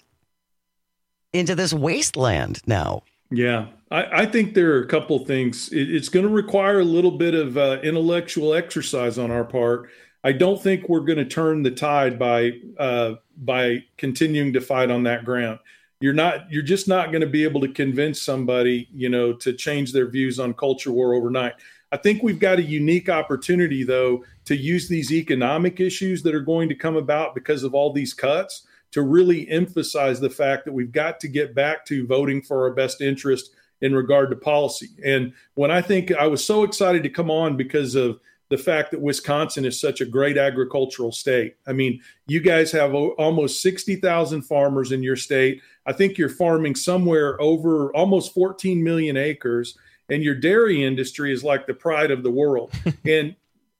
wasteland now? Yeah, I think there are a couple things. It's going to require a little bit of intellectual exercise on our part. I don't think we're going to turn the tide by continuing to fight on that ground. You're just not going to be able to convince somebody, to change their views on culture war overnight. I think we've got a unique opportunity, though, to use these economic issues that are going to come about because of all these cuts to really emphasize the fact that we've got to get back to voting for our best interest in regard to policy. And when I was so excited to come on because of the fact that Wisconsin is such a great agricultural state. I mean, you guys have almost 60,000 farmers in your state. I think you're farming somewhere over almost 14 million acres. And your dairy industry is like the pride of the world. And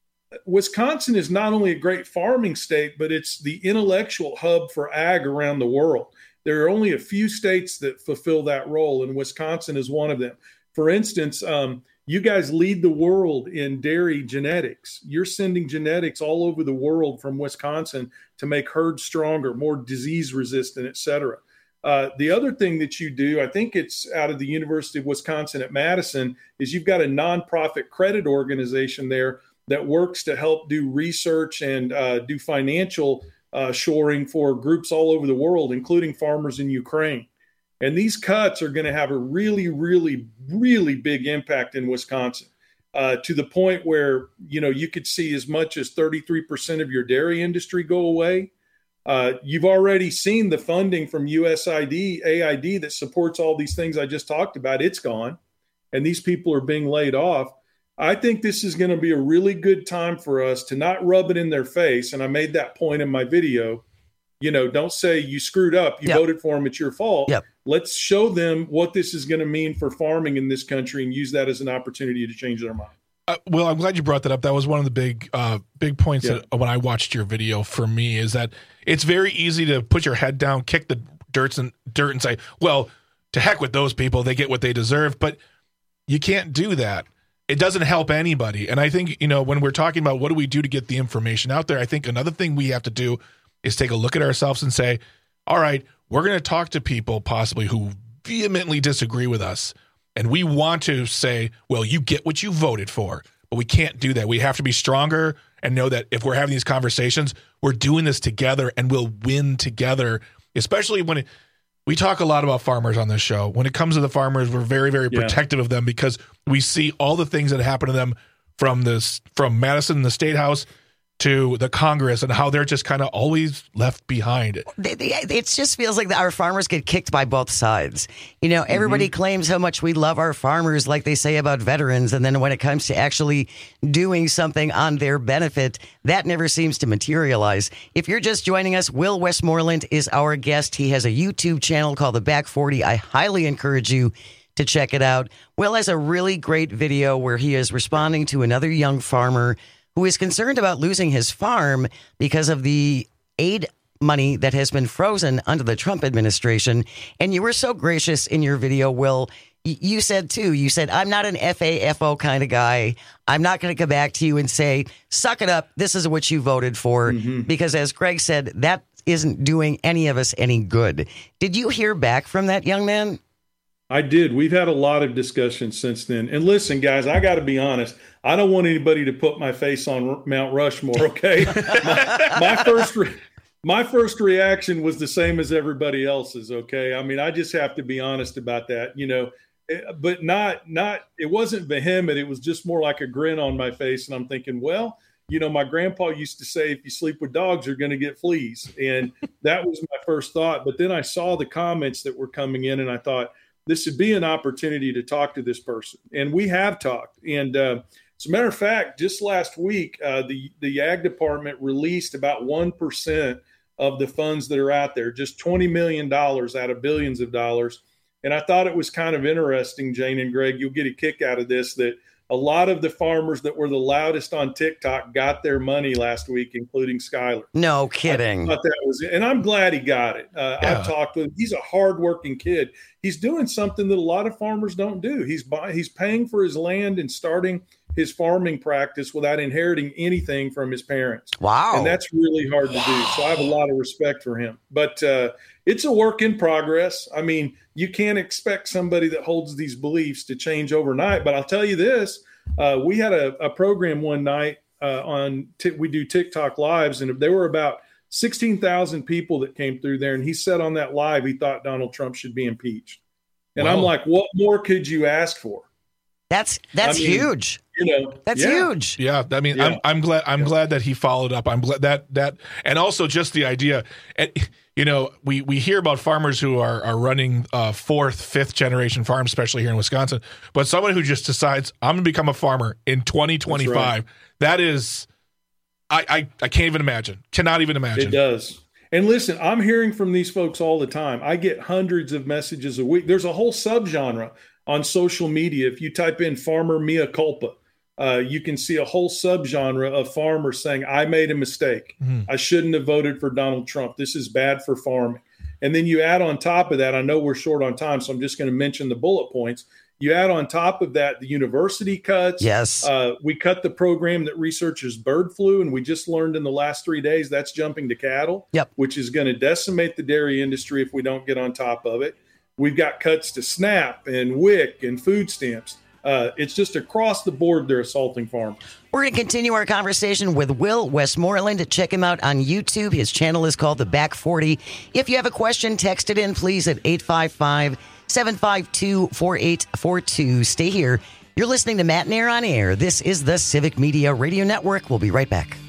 Wisconsin is not only a great farming state, but it's the intellectual hub for ag around the world. There are only a few states that fulfill that role, and Wisconsin is one of them. For instance, you guys lead the world in dairy genetics. You're sending genetics all over the world from Wisconsin to make herds stronger, more disease resistant, et cetera. The other thing that you do, I think it's out of the University of Wisconsin at Madison, is you've got a nonprofit credit organization there that works to help do research and do financial shoring for groups all over the world, including farmers in Ukraine. And these cuts are going to have a really, really, really big impact in Wisconsin to the point where, you could see as much as 33% of your dairy industry go away. You've already seen the funding from USAID, AID that supports all these things I just talked about. It's gone, and these people are being laid off. I think this is going to be a really good time for us to not rub it in their face. And I made that point in my video. Don't say you screwed up. You voted for them. It's your fault. Let's show them what this is going to mean for farming in this country and use that as an opportunity to change their mind. Well, I'm glad you brought that up. That was one of the big points that when I watched your video for me is that it's very easy to put your head down, kick the dirt and say, well, to heck with those people. They get what they deserve. But you can't do that. It doesn't help anybody. And I think, when we're talking about what do we do to get the information out there, I think another thing we have to do is take a look at ourselves and say, all right, we're going to talk to people possibly who vehemently disagree with us. And we want to say, well, you get what you voted for, but we can't do that. We have to be stronger and know that if we're having these conversations, we're doing this together and we'll win together, especially when we talk a lot about farmers on this show. When it comes to the farmers, we're very, very protective of them because we see all the things that happen to them from Madison, the State House, to the Congress, and how they're just kind of always left behind. It just feels like our farmers get kicked by both sides. You know, everybody claims how much we love our farmers, like they say about veterans, and then when it comes to actually doing something on their benefit, that never seems to materialize. If you're just joining us, Will Westmoreland is our guest. He has a YouTube channel called The Back 40. I highly encourage you to check it out. Will has a really great video where he is responding to another young farmer who is concerned about losing his farm because of the aid money that has been frozen under the Trump administration. And you were so gracious in your video, Will. You said, I'm not an FAFO kind of guy. I'm not going to come back to you and say, suck it up. This is what you voted for. Because as Greg said, that isn't doing any of us any good. Did you hear back from that young man? I did. We've had a lot of discussions since then. And listen, guys, I got to be honest. I don't want anybody to put my face on Mount Rushmore, okay? my first reaction was the same as everybody else's, okay? I mean, I just have to be honest about that, you know. But not it wasn't vehement. It was just more like a grin on my face. And I'm thinking, well, you know, my grandpa used to say, if you sleep with dogs, you're going to get fleas. And that was my first thought. But then I saw the comments that were coming in, and I thought, this would be an opportunity to talk to this person. And we have talked. And as a matter of fact, just last week, the Ag Department released about 1% of the funds that are out there, just $20 million out of billions of dollars. And I thought it was kind of interesting, Jane and Greg, you'll get a kick out of this, that a lot of the farmers that were the loudest on TikTok got their money last week, including Skyler. No kidding. I thought that was it. And I'm glad he got it. I've talked with him. He's a hardworking kid. He's doing something that a lot of farmers don't do. He's paying for his land and starting his farming practice without inheriting anything from his parents. Wow. And that's really hard to do. So I have a lot of respect for him. But it's a work in progress. I mean, you can't expect somebody that holds these beliefs to change overnight. But I'll tell you this, we had a program one night we do TikTok lives, and there were about 16,000 people that came through there. And he said on that live, he thought Donald Trump should be impeached. And Wow. I'm like, what more could you ask for? That's huge. You know, that's huge. Yeah, I mean, yeah. I'm glad that he followed up. I'm glad that, and also just the idea. And, you know, we hear about farmers who are running fourth, fifth generation farms, especially here in Wisconsin. But someone who just decides I'm going to become a farmer in 2025, right. That is, I can't even imagine. Cannot even imagine. It does. And listen, I'm hearing from these folks all the time. I get hundreds of messages a week. There's a whole subgenre on social media. If you type in farmer mea culpa, you can see a whole subgenre of farmers saying, I made a mistake. I shouldn't have voted for Donald Trump. This is bad for farming. And then you add on top of that, I know we're short on time, so I'm just going to mention the bullet points. You add on top of that the university cuts. Yes. We cut the program that researches bird flu, and we just learned in the last 3 days that's jumping to cattle, which is going to decimate the dairy industry if we don't get on top of it. We've got cuts to SNAP and WIC and food stamps. It's just across the board they're assaulting farmers. We're going to continue our conversation with Will Westmoreland. Check him out on YouTube. His channel is called The Back 40. If you have a question, text it in, please, at 855-752-4842. Stay here. You're listening to Matt and Air on Air. This is the Civic Media Radio Network. We'll be right back.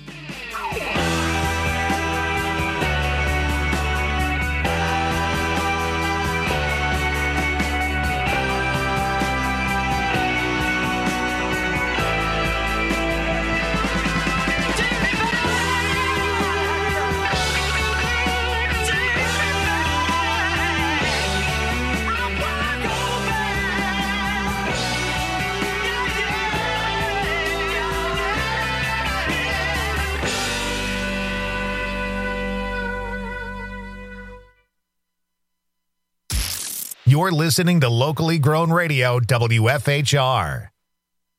You're listening to locally grown radio, WFHR. The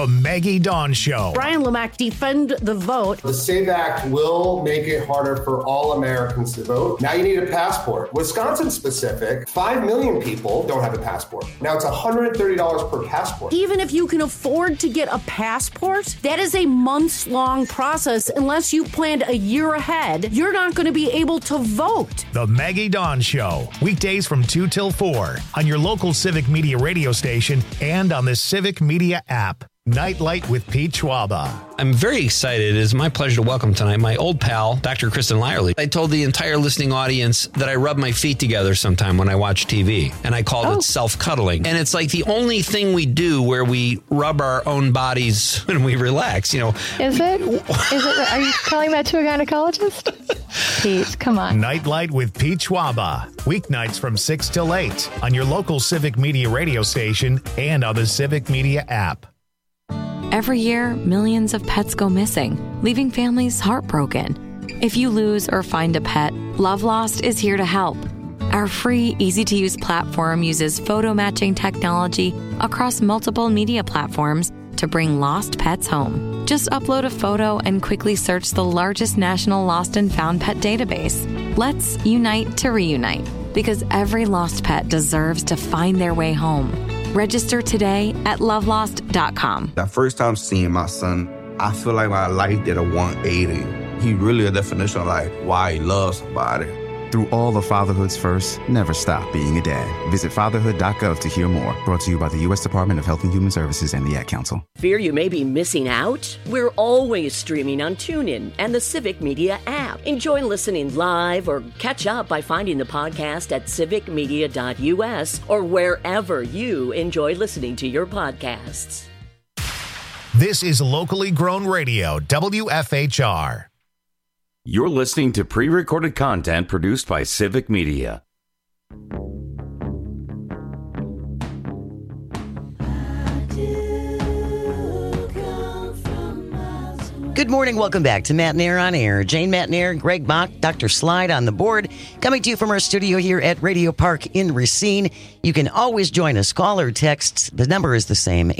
The Maggie Dawn Show. Brian Lamack, defend the vote. The SAVE Act will make it harder for all Americans to vote. Now you need a passport. Wisconsin specific, 5 million people don't have a passport. Now it's $130 per passport. Even if you can afford to get a passport, that is a months-long process. Unless you planned a year ahead, you're not going to be able to vote. The Maggie Dawn Show. Weekdays from 2 till 4 on your local Civic Media radio station and on the Civic Media app. Nightlight with Pete Schwaba. I'm very excited. It is my pleasure to welcome tonight my old pal, Dr. Kristen Lyerly. I told the entire listening audience that I rub my feet together sometime when I watch TV, and I called it self-cuddling. And it's like the only thing we do where we rub our own bodies when we relax, you know. Is it? Are you telling that to a gynecologist? Pete, come on. Nightlight with Pete Schwaba. Weeknights from 6 till 8 on your local Civic Media radio station and on the Civic Media app. Every year, millions of pets go missing, leaving families heartbroken. If you lose or find a pet, Love Lost is here to help. Our free, easy-to-use platform uses photo matching technology across multiple media platforms to bring lost pets home. Just upload a photo and quickly search the largest national lost and found pet database. Let's unite to reunite, because every lost pet deserves to find their way home. Register today at lovelost.com. That first time seeing my son, I feel like my life did a 180. He really a definition of like why he loves somebody. Through all of fatherhood's firsts, never stop being a dad. Visit fatherhood.gov to hear more. Brought to you by the U.S. Department of Health and Human Services and the Ad Council. Fear you may be missing out? We're always streaming on TuneIn and the Civic Media app. Enjoy listening live or catch up by finding the podcast at civicmedia.us or wherever you enjoy listening to your podcasts. This is locally grown radio, WFHR. You're listening to pre-recorded content produced by Civic Media. Good morning. Welcome back to Matt Nair on Air. Jane Matt Nair, Greg Mock, Dr. Slide on the board. Coming to you from our studio here at Radio Park in Racine. You can always join us. Call or text. The number is the same,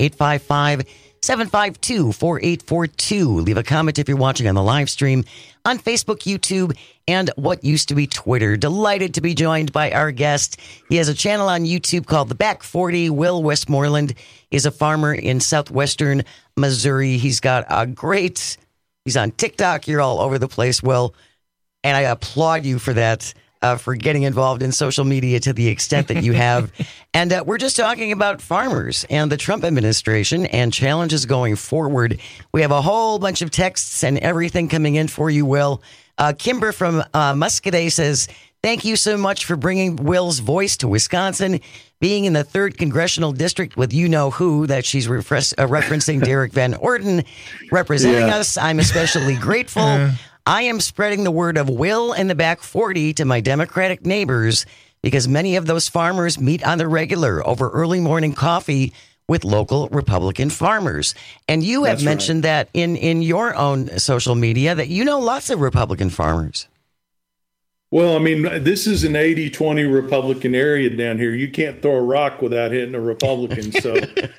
855-752-4842. Leave a comment if you're watching on the live stream on Facebook, YouTube, and what used to be Twitter. Delighted to be joined by our guest. He has a channel on YouTube called The Back 40. Will Westmoreland is a farmer in southwestern Missouri. He's got a great... He's on TikTok. You're all over the place, Will. And I applaud you for that, for getting involved in social media to the extent that you have. And we're just talking about farmers and the Trump administration and challenges going forward. We have a whole bunch of texts and everything coming in for you, Will. Kimber from Muscadet says, thank you so much for bringing Will's voice to Wisconsin. Being in the 3rd Congressional District with you-know-who, that she's referencing Derek Van Orden representing us, I'm especially grateful. I am spreading the word of Will in the Back 40 to my Democratic neighbors because many of those farmers meet on the regular over early morning coffee with local Republican farmers. And you have mentioned that in your own social media that you know lots of Republican farmers. Well, I mean, this is an 80-20 Republican area down here. You can't throw a rock without hitting a Republican. So,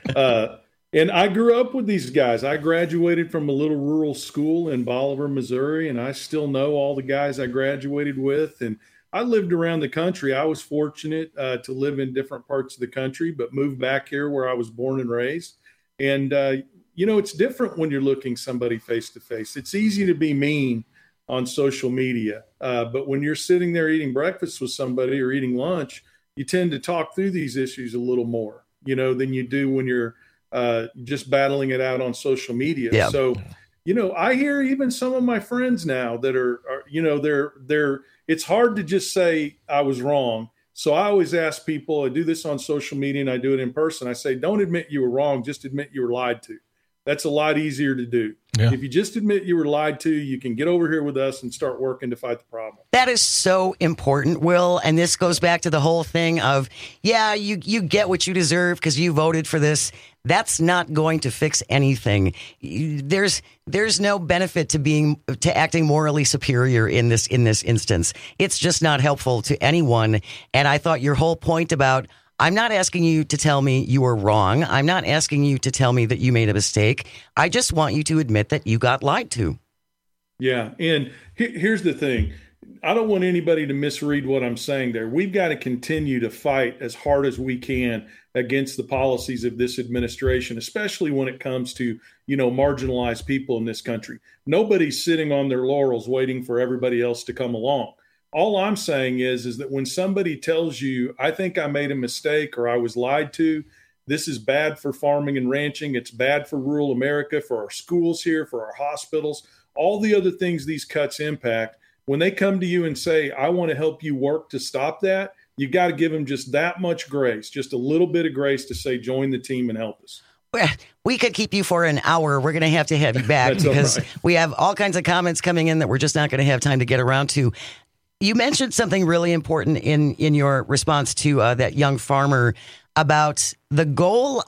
and I grew up with these guys. I graduated from a little rural school in Bolivar, Missouri, and I still know all the guys I graduated with. And I lived around the country. I was fortunate to live in different parts of the country, but moved back here where I was born and raised. And, you know, it's different when you're looking somebody face to face. It's easy to be mean on social media. But when you're sitting there eating breakfast with somebody or eating lunch, you tend to talk through these issues a little more, you know, than you do when you're just battling it out on social media. Yeah. So, you know, I hear even some of my friends now that are you know, they're it's hard to just say I was wrong. So I always ask people, I do this on social media and I do it in person. I say, don't admit you were wrong, just admit you were lied to. That's a lot easier to do. Yeah. If you just admit you were lied to, you can get over here with us and start working to fight the problem. That is so important, Will. And this goes back to the whole thing of, yeah, you get what you deserve because you voted for this. That's not going to fix anything. There's no benefit to acting morally superior in this instance. It's just not helpful to anyone. And I thought your whole point about I'm not asking you to tell me you were wrong. I'm not asking you to tell me that you made a mistake. I just want you to admit that you got lied to. Yeah. And here's the thing. I don't want anybody to misread what I'm saying there. We've got to continue to fight as hard as we can against the policies of this administration, especially when it comes to, marginalized people in this country. Nobody's sitting on their laurels waiting for everybody else to come along. All I'm saying is that when somebody tells you, I think I made a mistake or I was lied to, this is bad for farming and ranching. It's bad for rural America, for our schools here, for our hospitals, all the other things these cuts impact. When they come to you and say, I want to help you work to stop that, you got to give them just that much grace, just a little bit of grace to say, join the team and help us. We could keep you for an hour. We're going to have you back because we have all kinds of comments coming in that we're just not going to have time to get around to. You mentioned something really important in your response to that young farmer about the goal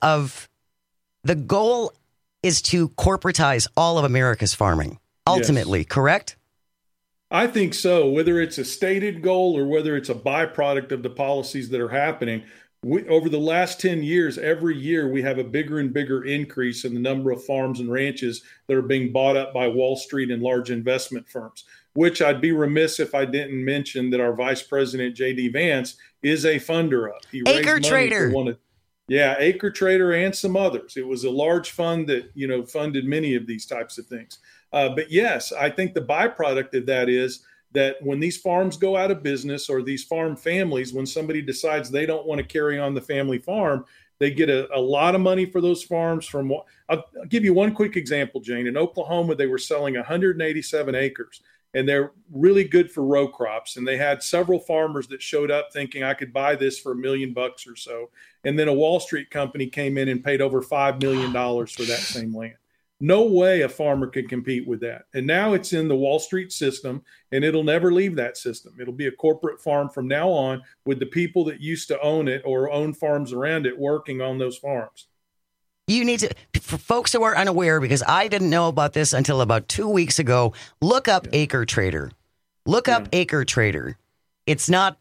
is to corporatize all of America's farming, ultimately, yes. Correct? I think so. Whether it's a stated goal or whether it's a byproduct of the policies that are happening, over the last 10 years, every year we have a bigger and bigger increase in the number of farms and ranches that are being bought up by Wall Street and large investment firms, which I'd be remiss if I didn't mention that our Vice President, J.D. Vance, is a funder of. He raised Acre Trader. Acre Trader and some others. It was a large fund that, funded many of these types of things. But yes, I think the byproduct of that is that when these farms go out of business or these farm families, when somebody decides they don't want to carry on the family farm, they get a lot of money for those farms. I'll give you one quick example, Jane. In Oklahoma, they were selling 187 acres, and they're really good for row crops. And they had several farmers that showed up thinking I could buy this for $1 million or so. And then a Wall Street company came in and paid over $5 million for that same land. No way a farmer could compete with that. And now it's in the Wall Street system, and it'll never leave that system. It'll be a corporate farm from now on with the people that used to own it or own farms around it working on those farms. You need to, for folks who are unaware, because I didn't know about this until about 2 weeks ago, look up Acre Trader. Look up Acre Trader. It's not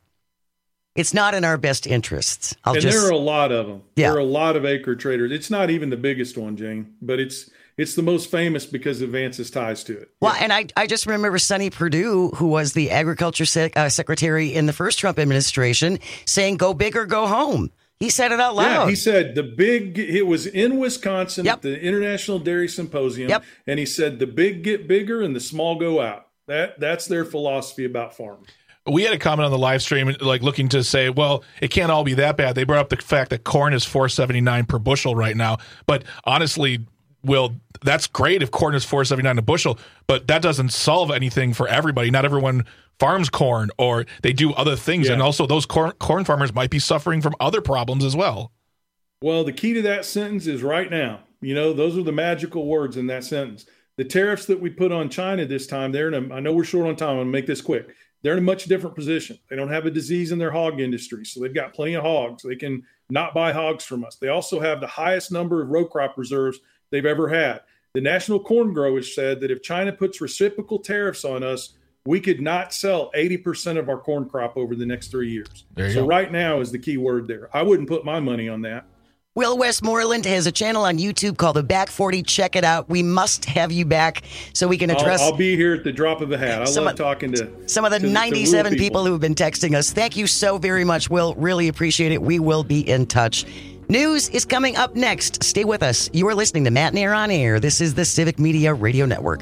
in our best interests. There are a lot of them. Yeah. There are a lot of Acre Traders. It's not even the biggest one, Jane, but it's the most famous because of Vance's ties to it. Well, and I just remember Sonny Perdue, who was the agriculture secretary in the first Trump administration, saying, go big or go home. He said it out loud. Yeah, he said it was in Wisconsin at the International Dairy Symposium. Yep. And he said the big get bigger and the small go out. That's their philosophy about farming. We had a comment on the live stream, looking to say, well, it can't all be that bad. They brought up the fact that corn is $4.79 per bushel right now. But honestly, Will, that's great if corn is $4.79 a bushel, but that doesn't solve anything for everybody. Not everyone farms corn, or they do other things. Yeah. And also those corn farmers might be suffering from other problems as well. Well, the key to that sentence is right now. Those are the magical words in that sentence. The tariffs that we put on China this time, I know we're short on time. I'm going to make this quick. They're in a much different position. They don't have a disease in their hog industry, so they've got plenty of hogs. They can not buy hogs from us. They also have the highest number of row crop reserves they've ever had. The National Corn Growers said that if China puts reciprocal tariffs on us, we could not sell 80% of our corn crop over the next 3 years. So right now is the key word there. I wouldn't put my money on that. Will Westmoreland has a channel on YouTube called The Back 40. Check it out. We must have you back so we can address... I'll be here at the drop of a hat. I love talking to some of the 97 people who have been texting us. Thank you so very much, Will. Really appreciate it. We will be in touch. News is coming up next. Stay with us. You are listening to Matt Nair on Air. This is the Civic Media Radio Network.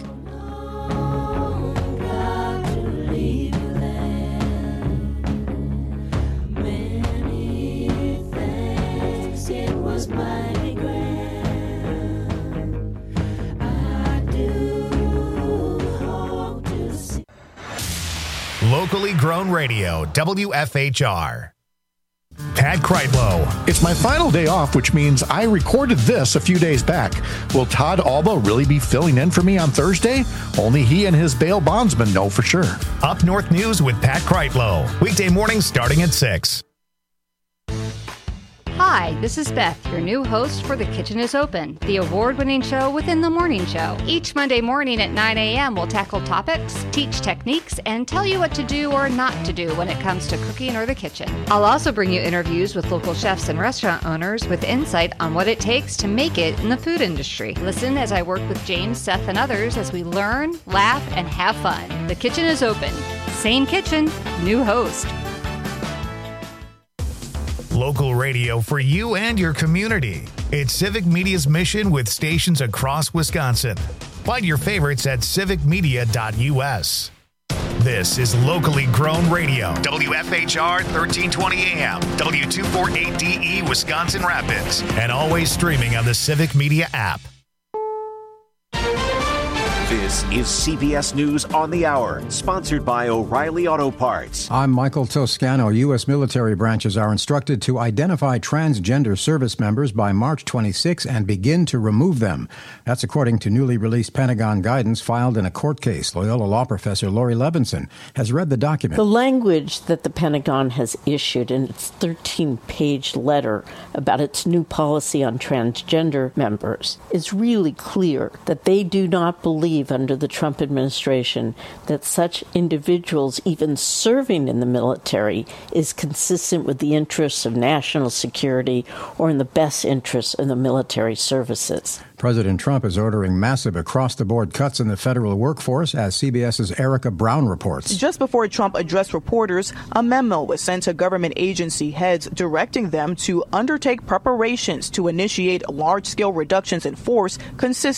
Locally grown radio, WFHR. Pat Kreitlow. It's my final day off, which means I recorded this a few days back. Will Todd Alba really be filling in for me on Thursday? Only he and his bail bondsman know for sure. Up North News with Pat Kreitlow. Weekday mornings starting at 6. Hi, Hi, this is Beth, your new host for The Kitchen is Open, the award-winning show within the morning show. Each Monday morning at 9 a.m., we'll tackle topics, teach techniques, and tell you what to do or not to do when it comes to cooking or the kitchen. I'll also bring you interviews with local chefs and restaurant owners with insight on what it takes to make it in the food industry. Listen as I work with James, Seth, and others as we learn, laugh, and have fun. The Kitchen is Open. Same kitchen, new host. Local radio for you and your community. It's Civic Media's mission with stations across Wisconsin. Find your favorites at civicmedia.us. This is locally grown radio. WFHR 1320 AM, W248DE Wisconsin Rapids, and always streaming on the Civic Media app. This is CBS News on the Hour, sponsored by O'Reilly Auto Parts. I'm Michael Toscano. U.S. military branches are instructed to identify transgender service members by March 26 and begin to remove them. That's according to newly released Pentagon guidance filed in a court case. Loyola law professor Lori Levinson has read the document. The language that the Pentagon has issued in its 13-page letter about its new policy on transgender members is really clear that they do not believe under the Trump administration that such individuals even serving in the military is consistent with the interests of national security or in the best interests of the military services. President Trump is ordering massive across-the-board cuts in the federal workforce, as CBS's Erica Brown reports. Just before Trump addressed reporters, a memo was sent to government agency heads directing them to undertake preparations to initiate large-scale reductions in force consistent